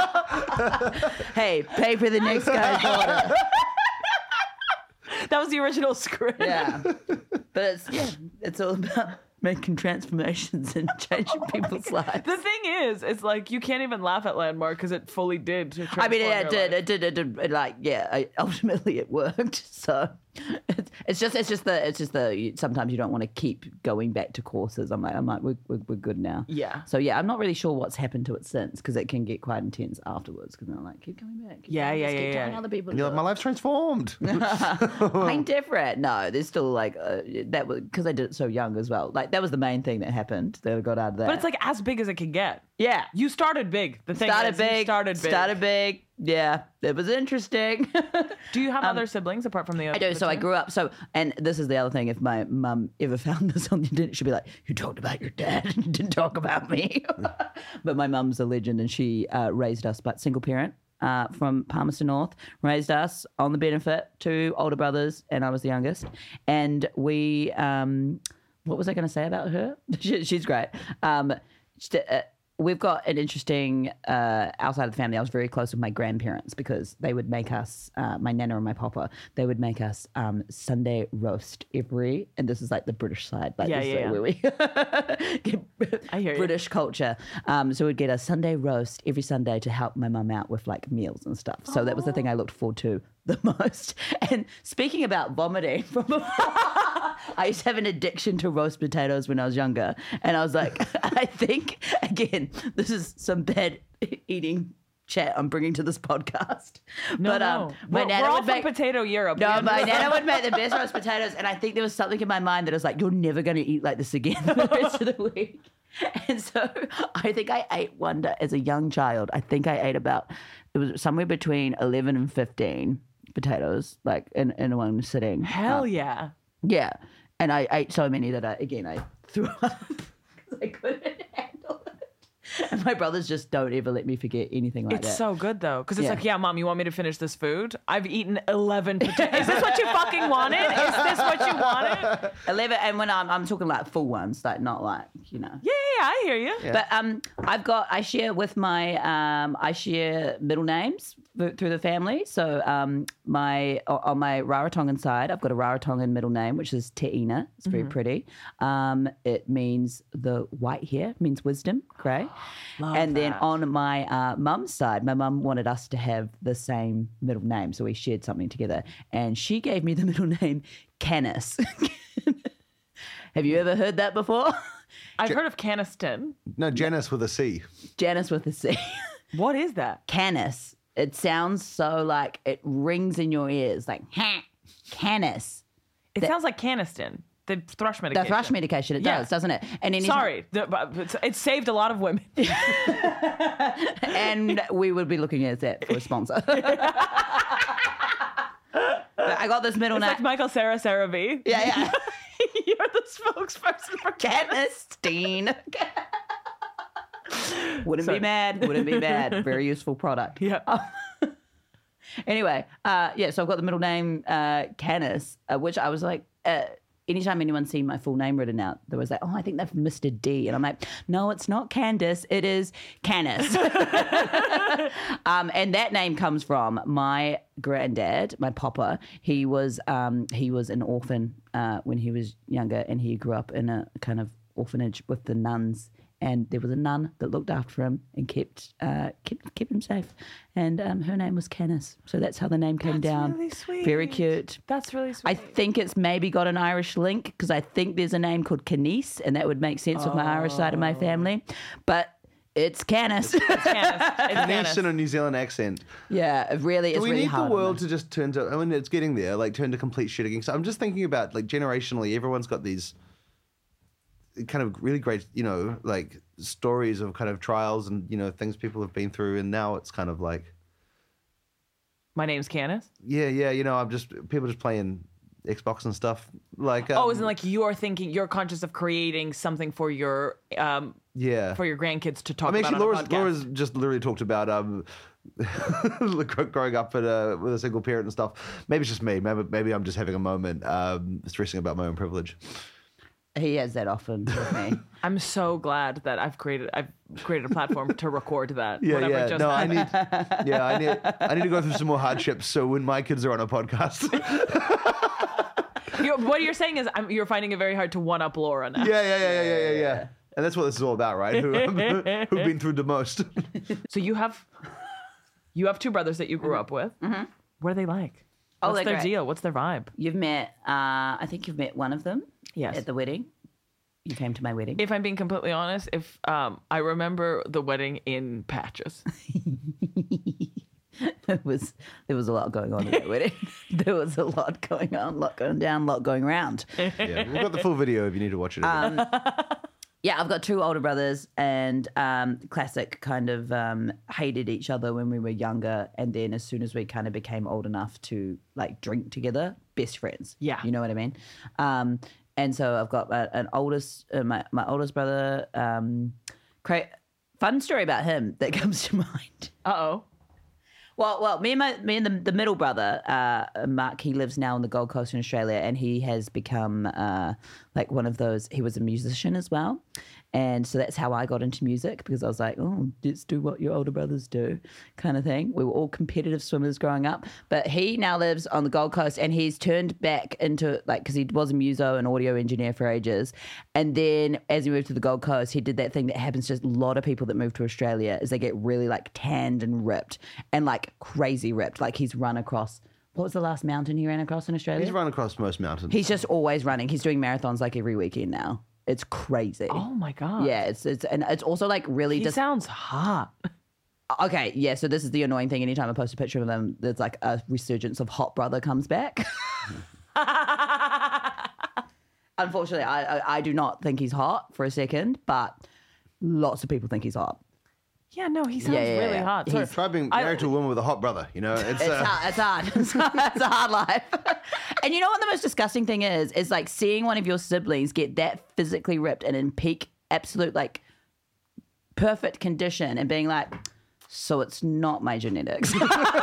Hey, pay for the next guy's order. That was the original script. Yeah. But it's all about making transformations and changing people's lives. The thing is, it's you can't even laugh at Landmark because it fully did. I mean, it did. Ultimately, it worked. So it's just the sometimes you don't want to keep going back to courses. I'm like, we're good now. Yeah. So I'm not really sure what's happened to it since, because it can get quite intense afterwards. Because they're like, keep coming back. Keep telling other people. And you're like, my life's transformed. I'm different. No, there's still that was because I did it so young as well. That was the main thing that happened. That I got out of that. But it's as big as it can get. Yeah. You started big. The thing Started is, big. you started big. Started big. Yeah, it was interesting. Do you have other siblings apart from the other? I do. So I grew up. And this is the other thing. If my mum ever found this on the internet, she'd be like, "You talked about your dad, and you didn't talk about me." But my mum's a legend, and she raised us, but single parent. From Palmerston North, raised us on the benefit, 2 older brothers, and I was the youngest. And we, what was I going to say about her? She's great. we've got an interesting, outside of the family, I was very close with my grandparents because they would make us, my nana and my papa, they would make us Sunday roast and this is like the British side, like this is where we get I hear you. British culture. So we'd get a Sunday roast every Sunday to help my mum out with like meals and stuff. So that was the thing I looked forward to the most. And speaking about vomiting, I used to have an addiction to roast potatoes when I was younger. And I was like, I think, again, this is some bad eating chat I'm bringing to this podcast. No, but my we're nana all would make from Potato Europe. No, my nana would make the best roast potatoes, and I think there was something in my mind that was like, "You're never going to eat like this again for the rest of the week." And so I think I ate one day as a young child. I think I ate it was somewhere between 11 and 15 potatoes, like in one sitting. Hell yeah. Yeah, and I ate so many that I threw up because I couldn't handle it. And my brothers just don't ever let me forget anything like that. It's so good though, because it's Yeah. like, yeah, Mom, you want me to finish this food? I've eaten 11 potatoes. Is this what you fucking wanted? Is this what you wanted? 11, and when I'm talking like full ones, like not like, you know. Yeah, I hear you. But I share with my I share middle names through the family. So on my Rarotongan side, I've got a Rarotongan middle name, which is Te'ina. It's very pretty. It means the white hair, means wisdom, grey. And then on my mum's side, my mum wanted us to have the same middle name, so we shared something together. And she gave me the middle name Canis. Have you ever heard that before? I've heard of Caniston. No, Janice with a C. Janice with a C. What is that? Canis. It sounds so like it rings in your ears, like Canis. It sounds like Caniston, the thrush medication. The thrush medication, it does, doesn't it? And Sorry, it saved a lot of women. and we would be looking at that for a sponsor. I got this middle It's name. like Michael Sarah V. Yeah. You're the spokesperson for Canisteen. Wouldn't be bad. Very useful product. Yeah. Anyway, so I've got the middle name Canis, which I was like, anytime anyone seen my full name written out, there was like, oh, I think they've missed a D. And I'm like, no, it's not Candace, it is Canis. And that name comes from my granddad, my papa. He was an orphan when he was younger, and he grew up in a kind of orphanage with the nuns. And there was a nun that looked after him and kept him safe. And her name was Canis. So that's how the name came down. Really sweet. Very cute. That's really sweet. I think it's maybe got an Irish link because I think there's a name called Canice, and that would make sense with my Irish side of my family. But it's Canis. It's Canis. It's Nice Canis. in a New Zealand accent. Yeah, it really is. Do we really need hard the on world them. to just turn to? I mean, it's getting there. Like turn to complete shit again. So I'm just thinking about like generationally, everyone's got these kind of really great, like stories of kind of trials and things people have been through, and now it's kind of like, My name's Canis. yeah, I'm just people just playing Xbox and stuff. Like, Isn't like you're conscious of creating something for your yeah, for your grandkids to talk I mean, about actually, on a podcast. Laura's just literally talked about growing up with a single parent and stuff. Maybe it's just me. Maybe I'm just having a moment, stressing about my own privilege. He has that often with me. I'm so glad that I've created a platform to record that. Yeah, whatever yeah. just No, happened. I need to go through some more hardships. So when my kids are on a podcast, What you're saying is you're finding it very hard to one up Laura now. yeah. And that's what this is all about, right? Who've been through the most. So you have two brothers that you grew up with. Mm-hmm. What are they like? Oh, What's they're their great. deal? What's their vibe? You've met, I think you've met one of them. Yes. At the wedding. You came to my wedding. If I'm being completely honest, if I remember the wedding in patches. There was a lot going on at that wedding. There was a lot going on, lot going down, lot going round. Yeah, we've got the full video if you need to watch it again. Yeah, I've got two older brothers, and classic kind of hated each other when we were younger, and then as soon as we kind of became old enough to like drink together, best friends. Yeah. You know what I mean? And so I've got my oldest brother. Fun story about him that comes to mind. Uh-oh. Well, me and the middle brother, Mark, he lives now on the Gold Coast in Australia, and he has become like one of those. He was a musician as well, And so that's how I got into music, because I was like, oh, let's do what your older brothers do kind of thing. We were all competitive swimmers growing up. But he now lives on the Gold Coast, and he's turned back into, like, because he was a muso and audio engineer for ages. And then as he moved to the Gold Coast, he did that thing that happens to a lot of people that move to Australia, is they get really like tanned and ripped and like crazy ripped. Like he's run across, what was the last mountain he ran across in Australia? He's run across most mountains. He's just always running. He's doing marathons like every weekend now. It's crazy. Oh my God. Yeah, and it's also like really He just sounds hot. okay. Yeah, so this is the annoying thing. Anytime I post a picture of him, there's like a resurgence of hot brother comes back. Unfortunately, I do not think he's hot for a second, but lots of people think he's hot. Yeah, no, he sounds really hot. Sorry. Try being married to a woman with a hot brother. You know, it's hard. It's hard. It's a hard life. And you know what the most disgusting thing is like seeing one of your siblings get that physically ripped and in peak, absolute, like, perfect condition and being like, so it's not my genetics.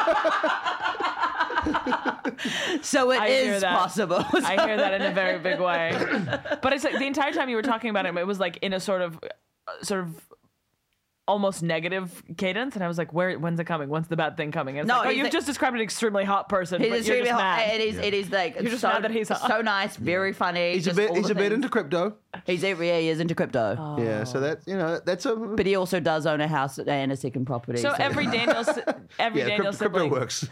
So it is possible. I hear that in a very big way. But it's like the entire time you were talking about him, it was like in a sort of almost negative cadence, and I was like, when's it coming? When's the bad thing coming? And it's like, you've just described an extremely hot person, but you're just mad. It is like, you're just mad that he's hot. So nice, very funny. He's a bit into crypto. He is into crypto. Oh. Yeah, so that, you know, that's a. But he also does own a house and a second property. So every Daniel crypto sibling works.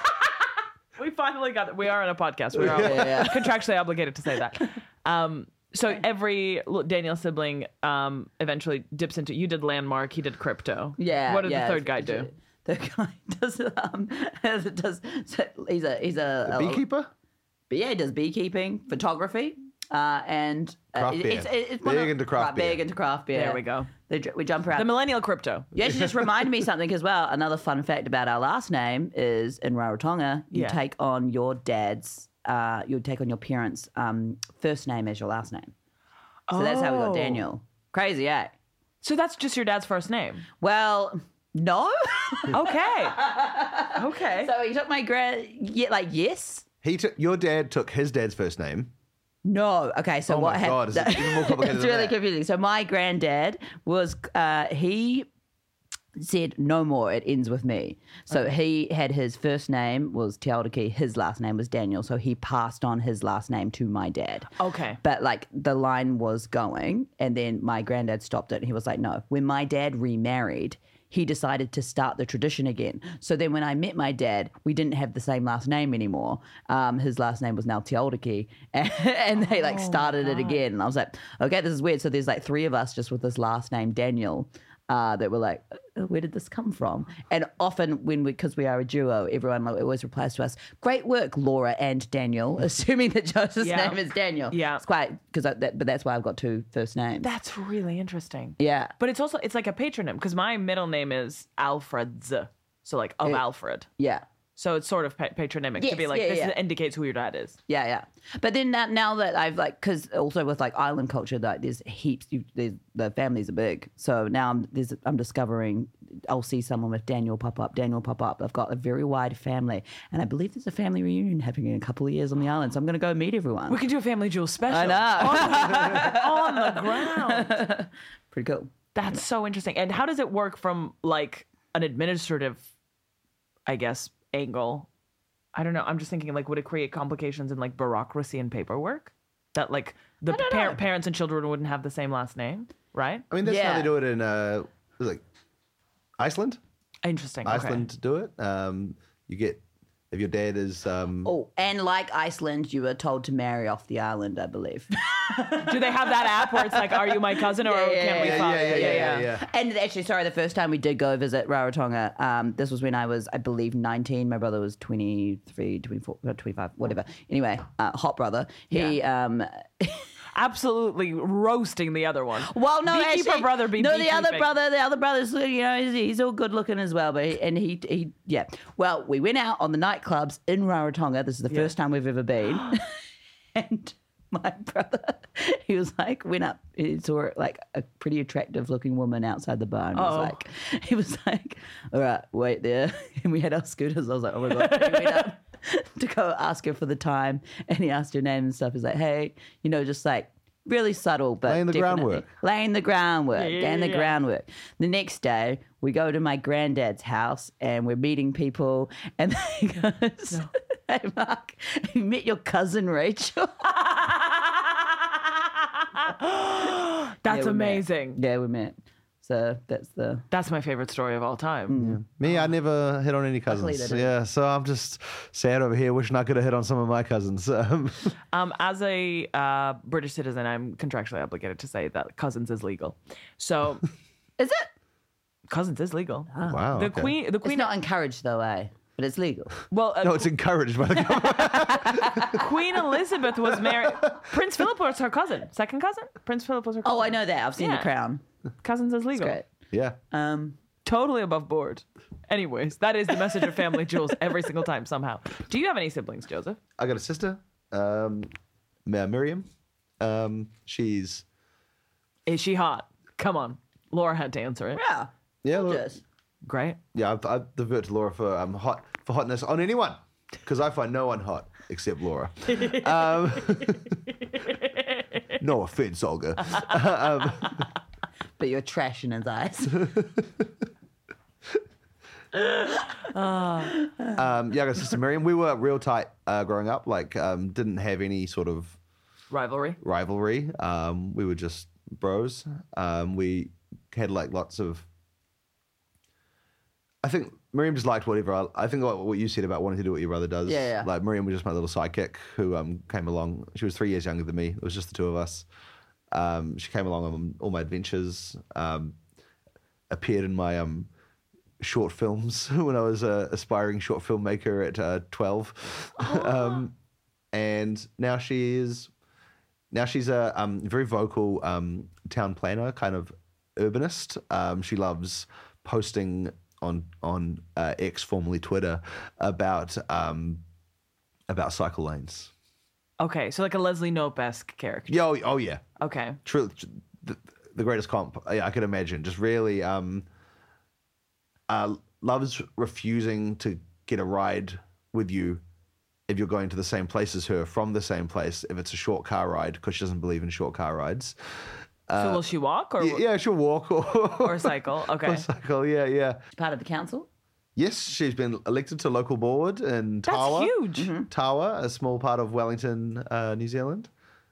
We finally got it. We are on a podcast. We are contractually obligated to say that. So every Daniel sibling eventually dips into. You did Landmark. He did crypto. Yeah. What did the third guy do? The guy does. So he's a beekeeper. But yeah, he does beekeeping, photography, and craft beer. It's big into craft beer. Big into craft beer. There we go. We jump around. The millennial crypto. You actually just reminded me something as well. Another fun fact about our last name is in Rarotonga, you take on your dad's. You would take on your parents' first name as your last name. So that's how we got Daniel. Crazy, eh? So that's just your dad's first name? Well, no. Okay. So he took my yes. Your dad took his dad's first name. No. Okay, so what happened? God, it's even more complicated It's than really that. confusing. So my granddad was, he said, no more, it ends with me. So he had his first name was Te Autaki, his last name was Daniel, so he passed on his last name to my dad. Okay. But like the line was going, and then my granddad stopped it, and he was like, no. When my dad remarried, he decided to start the tradition again. So then when I met my dad, we didn't have the same last name anymore. His last name was now Te Autaki, and they like started it again. And I was like, okay, this is weird. So there's like three of us just with this last name, Daniel, that were like, where did this come from? And often because we are a duo, everyone always replies to us, great work, Laura and Daniel, assuming that Joseph's name is Daniel. Yeah. It's quite, but that's why I've got two first names. That's really interesting. Yeah. But it's like a patronym, because my middle name is Alfred's. So like of Alfred. Yeah. So it's sort of patronymic to be like, this indicates who your dad is. Yeah, yeah. But then now that I've like, because also with like island culture, like there's heaps, the families are big. So now I'm discovering, I'll see someone with Daniel pop up. I've got a very wide family. And I believe there's a family reunion happening in a couple of years on the island. So I'm going to go meet everyone. We can do a Family Jewels special. I know. On the ground. Pretty cool. That's so interesting. And how does it work from like an administrative, I guess, angle? I don't know. I'm just thinking, like, would it create complications in like bureaucracy and paperwork that like the parents and children wouldn't have the same last name, right? I mean, that's how they do it in like Iceland. Interesting. Iceland do it. You get, if your dad is And like Iceland, you were told to marry off the island, I believe. Do they have that app where it's like, are you my cousin or can we fuck? Yeah. And actually, sorry, the first time we did go visit Rarotonga, this was when I was, I believe, 19. My brother was 23, 24, 25, whatever. Anyway, hot brother. He... Absolutely roasting the other one. Well, no, beekeeper actually, brother be no, beekeeping. the other brother's, you know, he's all good looking as well. But he. Well, we went out on the nightclubs in Rarotonga. This is the first time we've ever been, and my brother, he was like, went up, he saw like a pretty attractive looking woman outside the bar, and he was like, all right, wait there, and we had our scooters. I was like, oh my god, we went up to go ask her for the time, and he asked her name and stuff. He's like, hey, you know, just like, really subtle, but Laying the definitely groundwork. Laying the groundwork. Yeah, Laying the yeah. groundwork. The next day, we go to my granddad's house and we're meeting people, and he goes, "Hey, Mark, you met your cousin Rachel." That's we met. amazing. Yeah, we met. So That's my favorite story of all time. Me, I never hit on any Luckily cousins. they didn't. Yeah, so I'm just sad over here, wishing I could have hit on some of my cousins. As a British citizen, I'm contractually obligated to say that cousins is legal. So is it? cousins is legal. Wow. The okay. queen, the It's queen. not encouraged though, but it's legal. Well, No, it's encouraged by the government. Queen Elizabeth was married. Prince Philip was her cousin, second cousin. Prince Philip was her cousin. Oh, I know that. I've seen Yeah. The Crown. Cousins is legal. Great. Yeah. Totally above board. Anyways, that is the message of Family Jewels every single time somehow. Do you have any siblings, Joseph? I got a sister, Miriam. She's Is she hot? Come on. Laura had to answer it. Yeah. yeah, look, Just. Great. yeah. I divert to Laura for hotness on anyone because I find no one hot except Laura. No offense, Olga. But you're trash in his eyes. Yeah, I got a sister Miriam. We were real tight growing up. Like, didn't have any sort of Rivalry. rivalry. We were just bros. We had like lots of. I think Miriam just liked whatever. I think what you said about wanting to do what your brother does. Yeah, yeah. Like Miriam was just my little sidekick who came along. She was 3 years younger than me. It was just the two of us. She came along on all my adventures. Appeared in my short films when I was an aspiring short filmmaker at 12. And now she's a very vocal town planner, kind of urbanist. She loves posting on X, formerly Twitter, about cycle lanes. Okay, so like a Leslie Knope-esque character. Yeah, oh yeah, Okay. true. The greatest comp I could imagine. Just really loves refusing to get a ride with you if you're going to the same place as her from the same place if it's a short car ride because she doesn't believe in short car rides. So will she walk or Yeah, she'll walk or cycle? Okay. or cycle. Yeah. Part of the council. Yes, she's been elected to local board in That's Tawa. huge. Tawa, a small part of Wellington, New Zealand.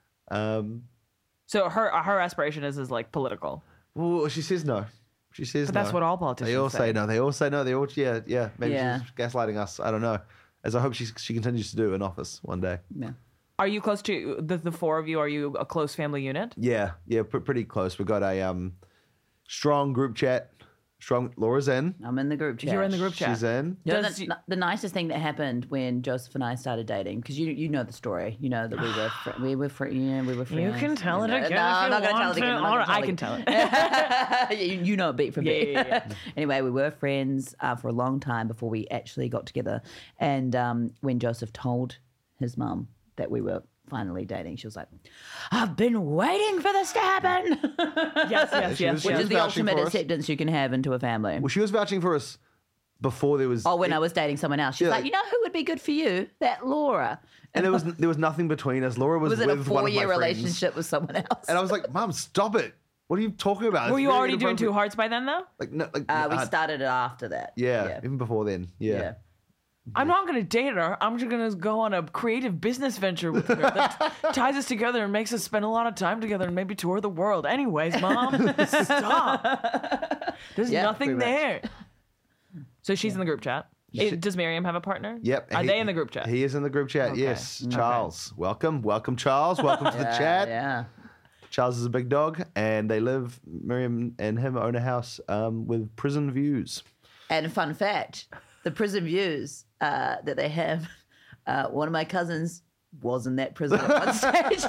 So her aspiration is like political. Well, she says no. She says But no. that's what all politicians They all say no. They all say no. They all yeah. Maybe Yeah. she's gaslighting us. I don't know. As I hope she continues to do in office one day. Yeah. Are you close to the four of you? Are you a close family unit? Yeah, pretty close. We got a strong group chat. Laura's in. I'm in the group chat. You're in the group chat. She's in. You know, Does the nicest thing that happened when Joseph and I started dating, because you know the story. You know that we were friends. You can tell it again. No, I'm not if you going to tell want it again. to. All right, I can tell it. You know it beat for beat. Yeah. Anyway, we were friends for a long time before we actually got together. And when Joseph told his mum that we were finally dating, she was like, "I've been waiting for this to happen." Yes. She was Which is the vouching ultimate for us. acceptance you can have into a family. Well, she was vouching for us before there was. Oh, when I was dating someone else, she's Yeah, like, like- "You know who would be good for you? That Laura." and there was nothing between us. Laura was Was it a with one of my 4-year friends. relationship with someone else? And I was like, "Mom, stop it! What are you talking about?" Were It's you very already doing Two inappropriate." Hearts by then, though? Like, no, like we started it after that. Yeah, even before then. Yeah. I'm not going to date her. I'm just going to go on a creative business venture with her that ties us together and makes us spend a lot of time together and maybe tour the world. Anyways, Mom, stop. There's Yeah, nothing pretty much. there. So she's in the group chat. Does Miriam have a partner? Yep. Are they in the group chat? He is in the group chat. Okay. Yes, Charles. Welcome, Charles. Welcome to the chat. Yeah. Charles is a big dog, and they live. Miriam and him own a house with prison views. And a fun fact, the prison views that they have, one of my cousins was in that prison at one stage.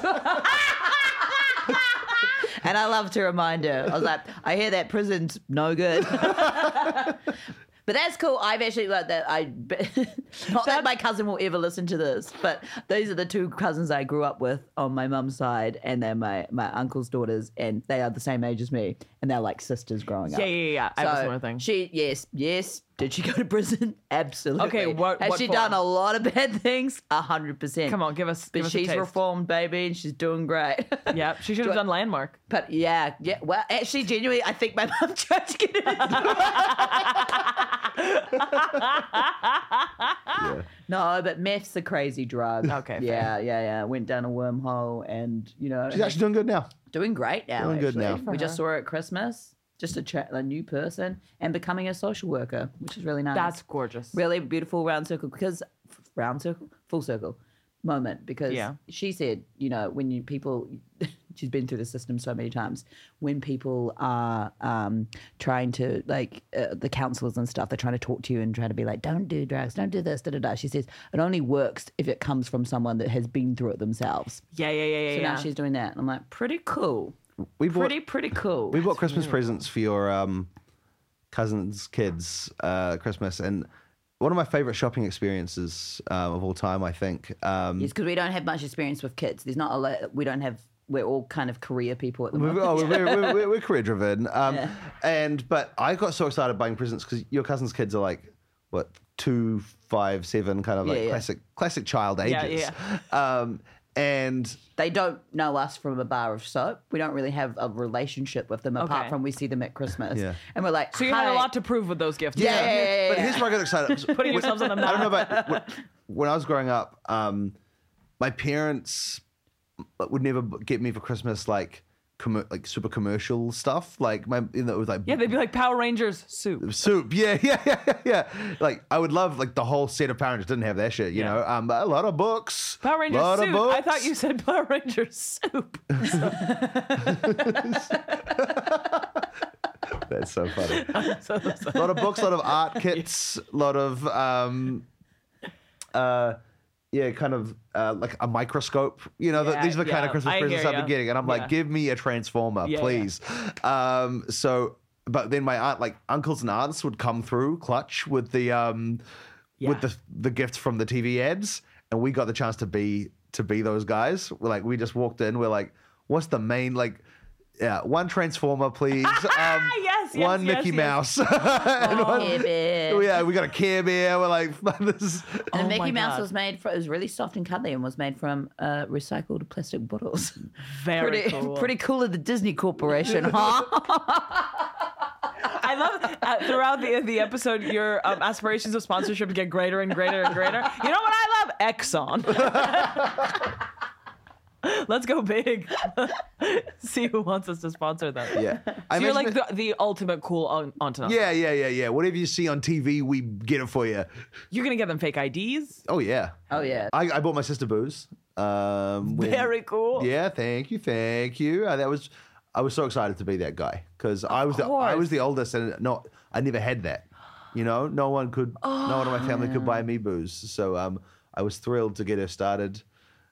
And I love to remind her. I was like, I hear that prison's no good. But that's cool. I've actually like that. Not that my cousin will ever listen to this, but these are the two cousins I grew up with on my mum's side, and they're my uncle's daughters, and they are the same age as me, and they're like sisters growing up. Yeah. I have a similar thing. Yes. Did she go to prison? Absolutely. Okay, what Has she form? done a lot of bad things? 100%. Come on, give us. But give us she's a taste. reformed, baby, and she's doing great. Yeah, she should have done Landmark. But yeah. Well, actually, genuinely, I think my mum tried to get it. No, but meth's a crazy drug. Okay, Yeah. Went down a wormhole, and She's actually doing good now. doing great now. Doing good actually. now. We just saw her at Christmas. Just a new person and becoming a social worker, which is really nice. That's gorgeous. Really beautiful full circle moment because she said, when people, she's been through the system so many times, when people are trying to, like, the counselors and stuff, they're trying to talk to you and trying to be like, don't do drugs, don't do this, da-da-da. She says it only works if it comes from someone that has been through it themselves. Yeah. So now she's doing that. And I'm like, pretty cool. Pretty cool. We bought Christmas presents for your cousins' kids Christmas, and one of my favorite shopping experiences of all time, I think. Yes, because we don't have much experience with kids. There's not a lot. We're all kind of career people at the moment. We're career driven. But I got so excited buying presents because your cousin's kids are like, what, 2, 5, 7, kind of like classic child ages. And they don't know us from a bar of soap. We don't really have a relationship with them apart from we see them at Christmas. Yeah. And we're like, So you had a lot to prove with those gifts. Yeah. But here's where I got excited. Putting yourselves on the map. I don't know about when I was growing up. My parents would never get me for Christmas like super commercial stuff. Like it was like Yeah, they'd be like Power Rangers soup. Yeah. Like I would love like the whole set of Power Rangers. Didn't have that shit, you know. But a lot of books. Power Rangers lot soup. Of books. I thought you said Power Rangers soup. That's so funny. A lot of books, a lot of art kits, a lot of kind of like a microscope. These are the kind of Christmas presents I've been getting, and I'm like, give me a transformer, please. But then my aunt, like uncles and aunts, would come through clutch with the gifts from the TV ads, and we got the chance to be those guys. We just walked in. We're like, what's the main one Transformer, please. One Mickey Mouse. Care Bear. Yeah, we got a Care Bear. We're like, this is... And Mickey Mouse was was really soft and cuddly and was made from recycled plastic bottles. Very cool. Pretty cool of the Disney Corporation, huh? I love throughout the episode, your aspirations of sponsorship get greater and greater and greater. You know what I love? Exxon. Let's go big. See who wants us to sponsor them. Yeah. So you're like the ultimate cool Antonov. Yeah. Whatever you see on TV, we get it for you. You're going to get them fake IDs? Oh, yeah. I bought my sister booze. Very cool. Yeah, thank you. I was so excited to be that guy because I was the oldest, and I never had that. No one in my family could buy me booze. So I was thrilled to get her started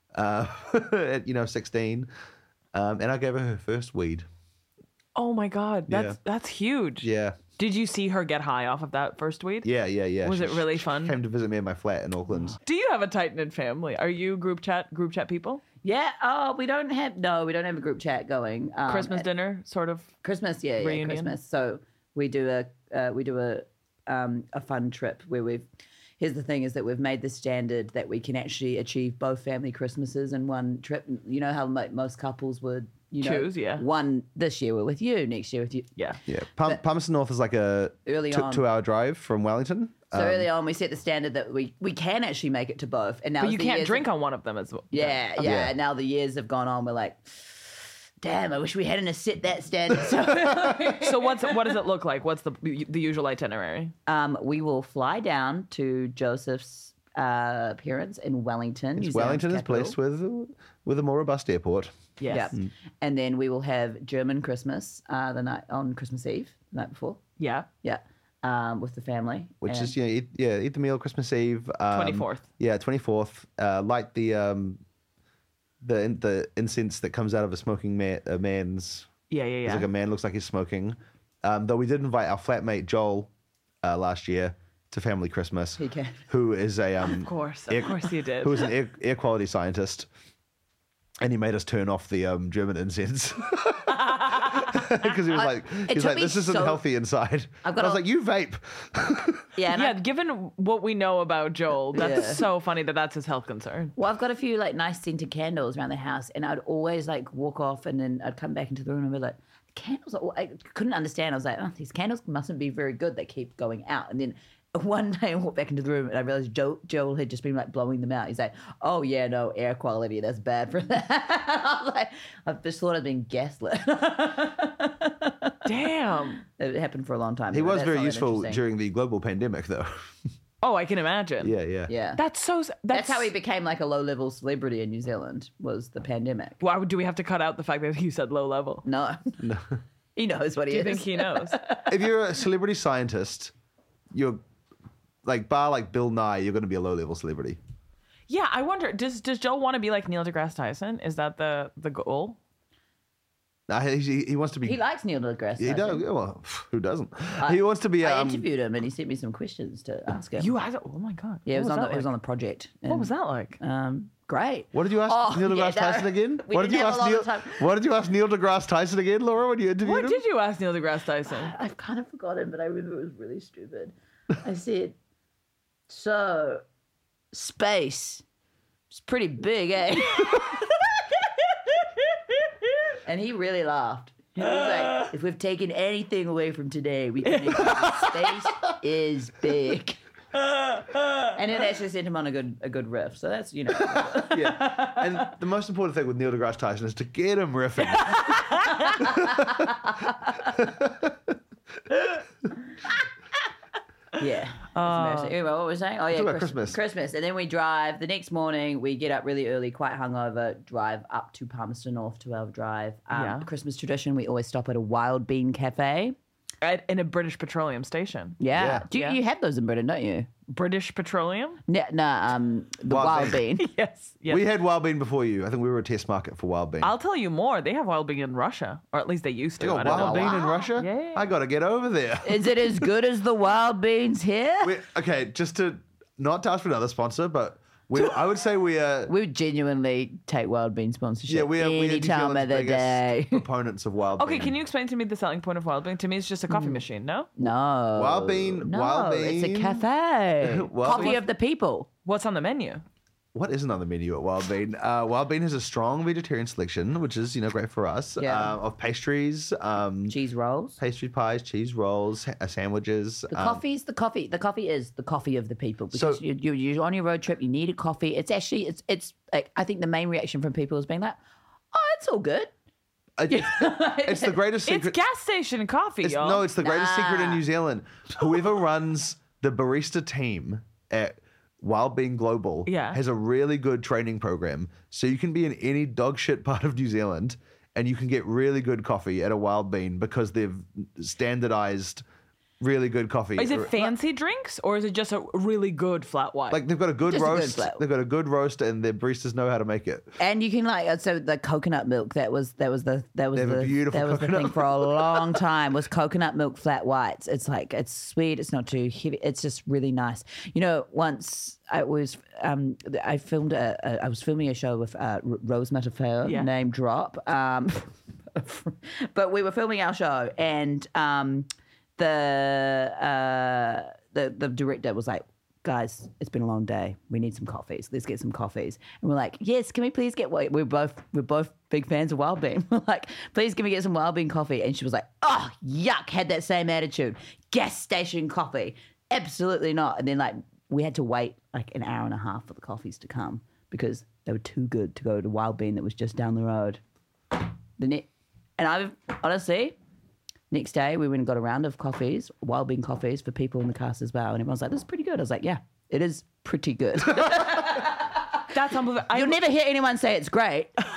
at 16, and I gave her first weed. Oh my God, that's huge. Yeah. Did you see her get high off of that first weed? Yeah. Was it really fun? She came to visit me in my flat in Auckland. Do you have a tight-knit family? Are you group chat people? Yeah. Oh, we don't have a group chat going. Christmas dinner, sort of. Christmas, yeah, reunion? Christmas. So we do a fun trip where here's the thing is that we've made the standard that we can actually achieve both family Christmases in one trip. You know how most couples would, choose, one this year we're with you, next year with you. Yeah. Yeah. Palmerston North is like a 2-hour drive from Wellington. So early on, we set the standard that we can actually make it to both. And now but you can't drink on one of them as well. Yeah. And now the years have gone on. We're like, damn, I wish we hadn't set that standard. So what does it look like? What's the usual itinerary? We will fly down to Joseph's parents in Wellington. New Zealand's Wellington is capital. placed with a more robust airport. Yes. Yep. And then we will have German Christmas the night on Christmas Eve, the night before. Yeah. Yeah. With the family. Which is eat the meal Christmas Eve. 24th. Yeah, 24th. Light the incense that comes out of a smoking man's. Yeah. It's like a man looks like he's smoking. Though we did invite our flatmate Joel last year, to Family Christmas. He can. Who is a Of course you did. who is an air quality scientist, and he made us turn off the German incense because he was like, took me this isn't so- healthy inside. I've And I got was a- like, you vape. Yeah, and Yeah, given what we know about Joel, that's Yeah. so funny that that's his health concern. Well, I've got a few like nice scented candles around the house, and I'd always like walk off, and then I'd come back into the room and be like, "The candles." I couldn't understand. I was like, "Oh, these candles mustn't be very good. They keep going out." And then one day I walked back into the room and I realized Joel had just been like blowing them out. He's like, "Oh yeah, no air quality. That's bad for that." I was like, I just thought I'd been gaslit. Damn. It happened for a long time. He but was that's very not that useful interesting. during the global pandemic, though. Oh, I can imagine. Yeah. Yeah, That's so. that's how he became like a low-level celebrity in New Zealand. Was the pandemic? Why do we have to cut out the fact that you said low level? No. He knows what he Do you is. think he knows? If you're a celebrity scientist, you're like Bill Nye, you're going to be a low-level celebrity. Yeah, I wonder. Does Joel want to be like Neil deGrasse Tyson? Is that the goal? No, he wants to be. He likes Neil deGrasse He Tyson. does. Well, who doesn't? He wants to be. I interviewed him and he sent me some questions to ask him. You asked. Oh my god. Yeah, it was, What on the, that it was on like? the project. What And, was that like? Great. What did you ask Neil deGrasse Tyson again? We What did didn't you have ask a lot Neil? of time. What did you ask Neil deGrasse Tyson again, Laura? When you interviewed What him? did you ask Neil deGrasse Tyson? I've kind of forgotten, but I remember it was really stupid. I said, "So, space, it's pretty big, eh?" And he really laughed. He was like, "If we've taken anything away from today, we can make it that space is big." And it actually sent him on a good riff. So that's, you know. Yeah. And the most important thing with Neil deGrasse Tyson is to get him riffing. Yeah. It's embarrassing. Anyway, what was I saying? Oh, yeah. Talk about Christmas. Christmas. And then we drive. The next morning, we get up really early, quite hungover, drive up to Palmerston North, 2-hour drive. Yeah. Christmas tradition, we always stop at a Wild Bean Cafe. In a British Petroleum station. Yeah. Yeah. Do you, Yeah. you have those in Britain, don't you? British Petroleum? No, the Wild Wild Bean. Bean. Yes. Yes. We had wild bean before you. I think we were a test market for wild bean. I'll tell you more. They have wild bean in Russia, or at least they used to. They I got don't wild know. bean in Russia? Yeah. I got to get over there. Is it as good as the Wild Beans here? Okay, just to not to ask for another sponsor, but I would say we are. We would genuinely take Wild Bean sponsorship Yeah, we are any New time Zealand's of the biggest day. proponents of wild Okay, bean. can you explain to me the selling point of wild bean? To me, it's just a coffee machine. No. No. Wild bean, No, wild bean. it's a cafe. Wild Coffee bean. of the people. What's on the menu? What isn't on the menu at Wild Bean? Wild Bean has a strong vegetarian selection, which is great for us. Yeah. Of pastries, Cheese rolls. pastry pies, cheese rolls, sandwiches. The coffee is the coffee. The coffee is the coffee of the people. Because So- you're on your road trip, you need a coffee. It's actually it's like, I think the main reaction from people is being like, "Oh, it's all good." It's the greatest It's secret. gas station coffee, y'all. No, it's the greatest secret in New Zealand. Whoever runs the barista team at Wild Bean Global Yeah. has a really good training program. So you can be in any dog shit part of New Zealand and you can get really good coffee at a Wild Bean because they've standardized really good coffee. Is it fancy drinks or is it just a really good flat white? Like they've got a good Just a good roast. flat. They've got a good roast and their baristas know how to make it. And you can so the coconut milk that was They have a beautiful the coconut thing for a long time was coconut milk flat whites. It's like it's sweet, it's not too heavy, it's just really nice. Once I was I filmed I was filming a show with Rose Matafeo, Yeah. name drop. But we were filming our show and the director was like, "Guys, it's been a long day. We need some coffees. Let's get some coffees." And we're like, "Yes, can we please get what?" We're both big fans of Wild Bean. We're like, "Please, can we get some Wild Bean coffee?" And she was like, "Oh, yuck!" Had that same attitude. Gas station coffee, absolutely not. And then we had to wait like an hour and a half for the coffees to come because they were too good to go to Wild Bean that was just down the road. And I've honestly. Next day, we went and got a round of coffees, Wild Bean coffees for people in the cast as well. And everyone's like, "This is pretty good." I was like, "Yeah, it is pretty good." That's unbelievable. You'll never hear anyone say it's great, but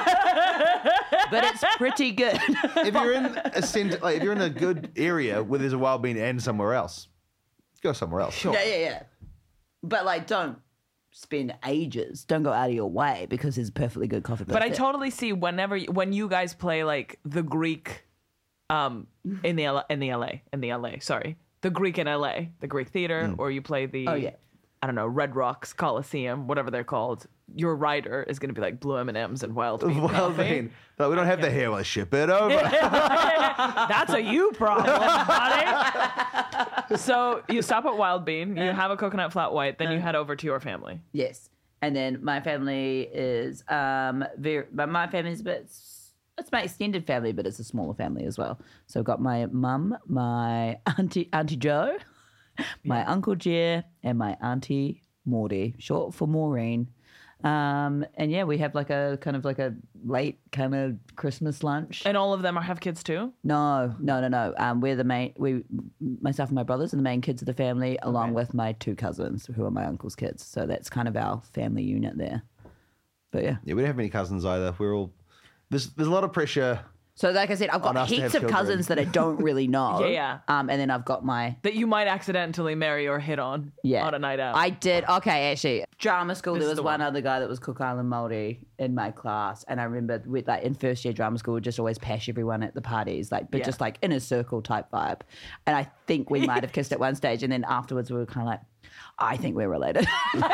it's pretty good. If you're in if you're in a good area where there's a Wild Bean and somewhere else, go somewhere else. Sure. Yeah. But don't spend ages. Don't go out of your way because it's perfectly good coffee. But I That's it. totally see when you guys play like the Greek in the LA, sorry. the Greek in LA, the Greek Theater, or you play the, I don't know, Red Rocks Coliseum, whatever they're called, your rider is going to be like Blue M&Ms and Wild Bean. Wild Bean. But we don't have the hair. We'll ship it over. That's a you problem, buddy. So you stop at Wild Bean, you have a coconut flat white, then you head over to your family. Yes. And then my family is my family's a bit. It's my extended family, but it's a smaller family as well. So I've got my mum, my auntie Jo, my uncle Jer, and my auntie Maudie, short for Maureen. And yeah, we have like a kind of like a late kind of Christmas lunch. And all of them have kids too? No. We're the main. Myself and my brothers are the main kids of the family, along with my two cousins who are my uncle's kids. So that's kind of our family unit there. But yeah, we don't have many cousins either. We're all there's a lot of pressure. So like I said, I've got heaps of cousins that I don't really know. Yeah. And then I've got that you might accidentally marry or hit on on a night out. I did. Okay, actually, drama school, there was one other guy that was Cook Island Māori in my class. And I remember in first year drama school, we'd just always pash everyone at the parties, just like in a circle type vibe. And I think we might have kissed at one stage. And then afterwards we were kind of like, I think we're related.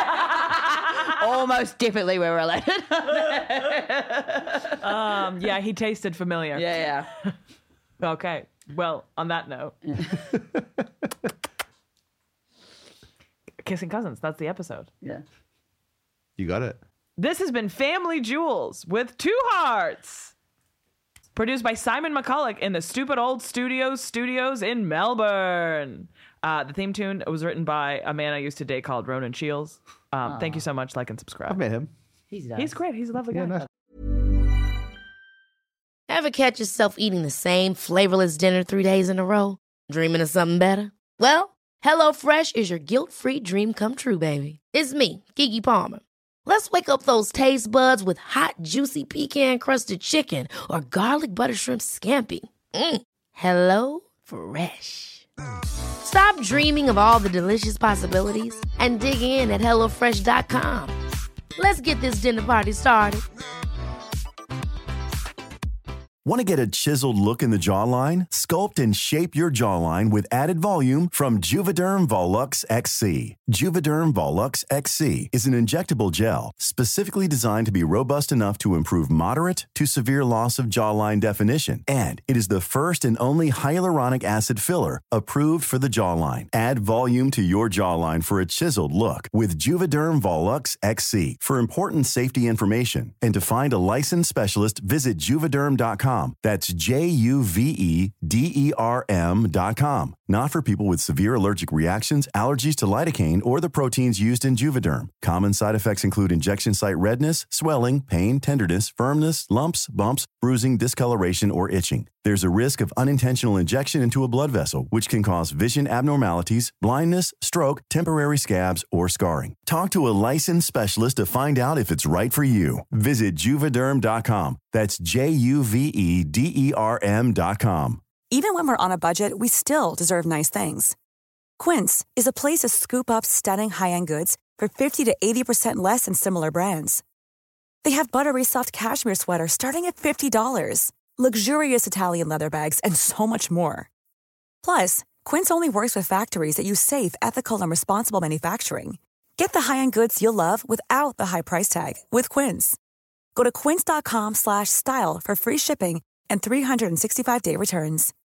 Almost definitely we're related. Yeah, he tasted familiar. Yeah. Okay. Well, on that note. Kissing cousins, that's the episode. Yeah. You got it. This has been Family Jewels with Two Hearts. Produced by Simon McCulloch in the Stupid Old Studios in Melbourne. The theme tune was written by a man I used to date called Ronan Shields. Thank you so much. Like and subscribe. I've met him. He's great. He's a lovely guy. Nice. Ever catch yourself eating the same flavorless dinner 3 days in a row? Dreaming of something better? Well, HelloFresh is your guilt-free dream come true, baby. It's me, Keke Palmer. Let's wake up those taste buds with hot, juicy pecan-crusted chicken or garlic butter shrimp scampi. Hello Fresh. Stop dreaming of all the delicious possibilities and dig in at HelloFresh.com. Let's get this dinner party started. Want to get a chiseled look in the jawline? Sculpt and shape your jawline with added volume from Juvederm Volux XC. Juvederm Volux XC is an injectable gel specifically designed to be robust enough to improve moderate to severe loss of jawline definition. And it is the first and only hyaluronic acid filler approved for the jawline. Add volume to your jawline for a chiseled look with Juvederm Volux XC. For important safety information and to find a licensed specialist, visit Juvederm.com. That's Juvederm.com. Not for people with severe allergic reactions, allergies to lidocaine, or the proteins used in Juvederm. Common side effects include injection site redness, swelling, pain, tenderness, firmness, lumps, bumps, bruising, discoloration, or itching. There's a risk of unintentional injection into a blood vessel, which can cause vision abnormalities, blindness, stroke, temporary scabs, or scarring. Talk to a licensed specialist to find out if it's right for you. Visit Juvederm.com. That's Juvederm.com. Even when we're on a budget, we still deserve nice things. Quince is a place to scoop up stunning high-end goods for 50 to 80% less than similar brands. They have buttery soft cashmere sweaters starting at $50, luxurious Italian leather bags, and so much more. Plus, Quince only works with factories that use safe, ethical, and responsible manufacturing. Get the high-end goods you'll love without the high price tag with Quince. Go to quince.com/style for free shipping and 365-day returns.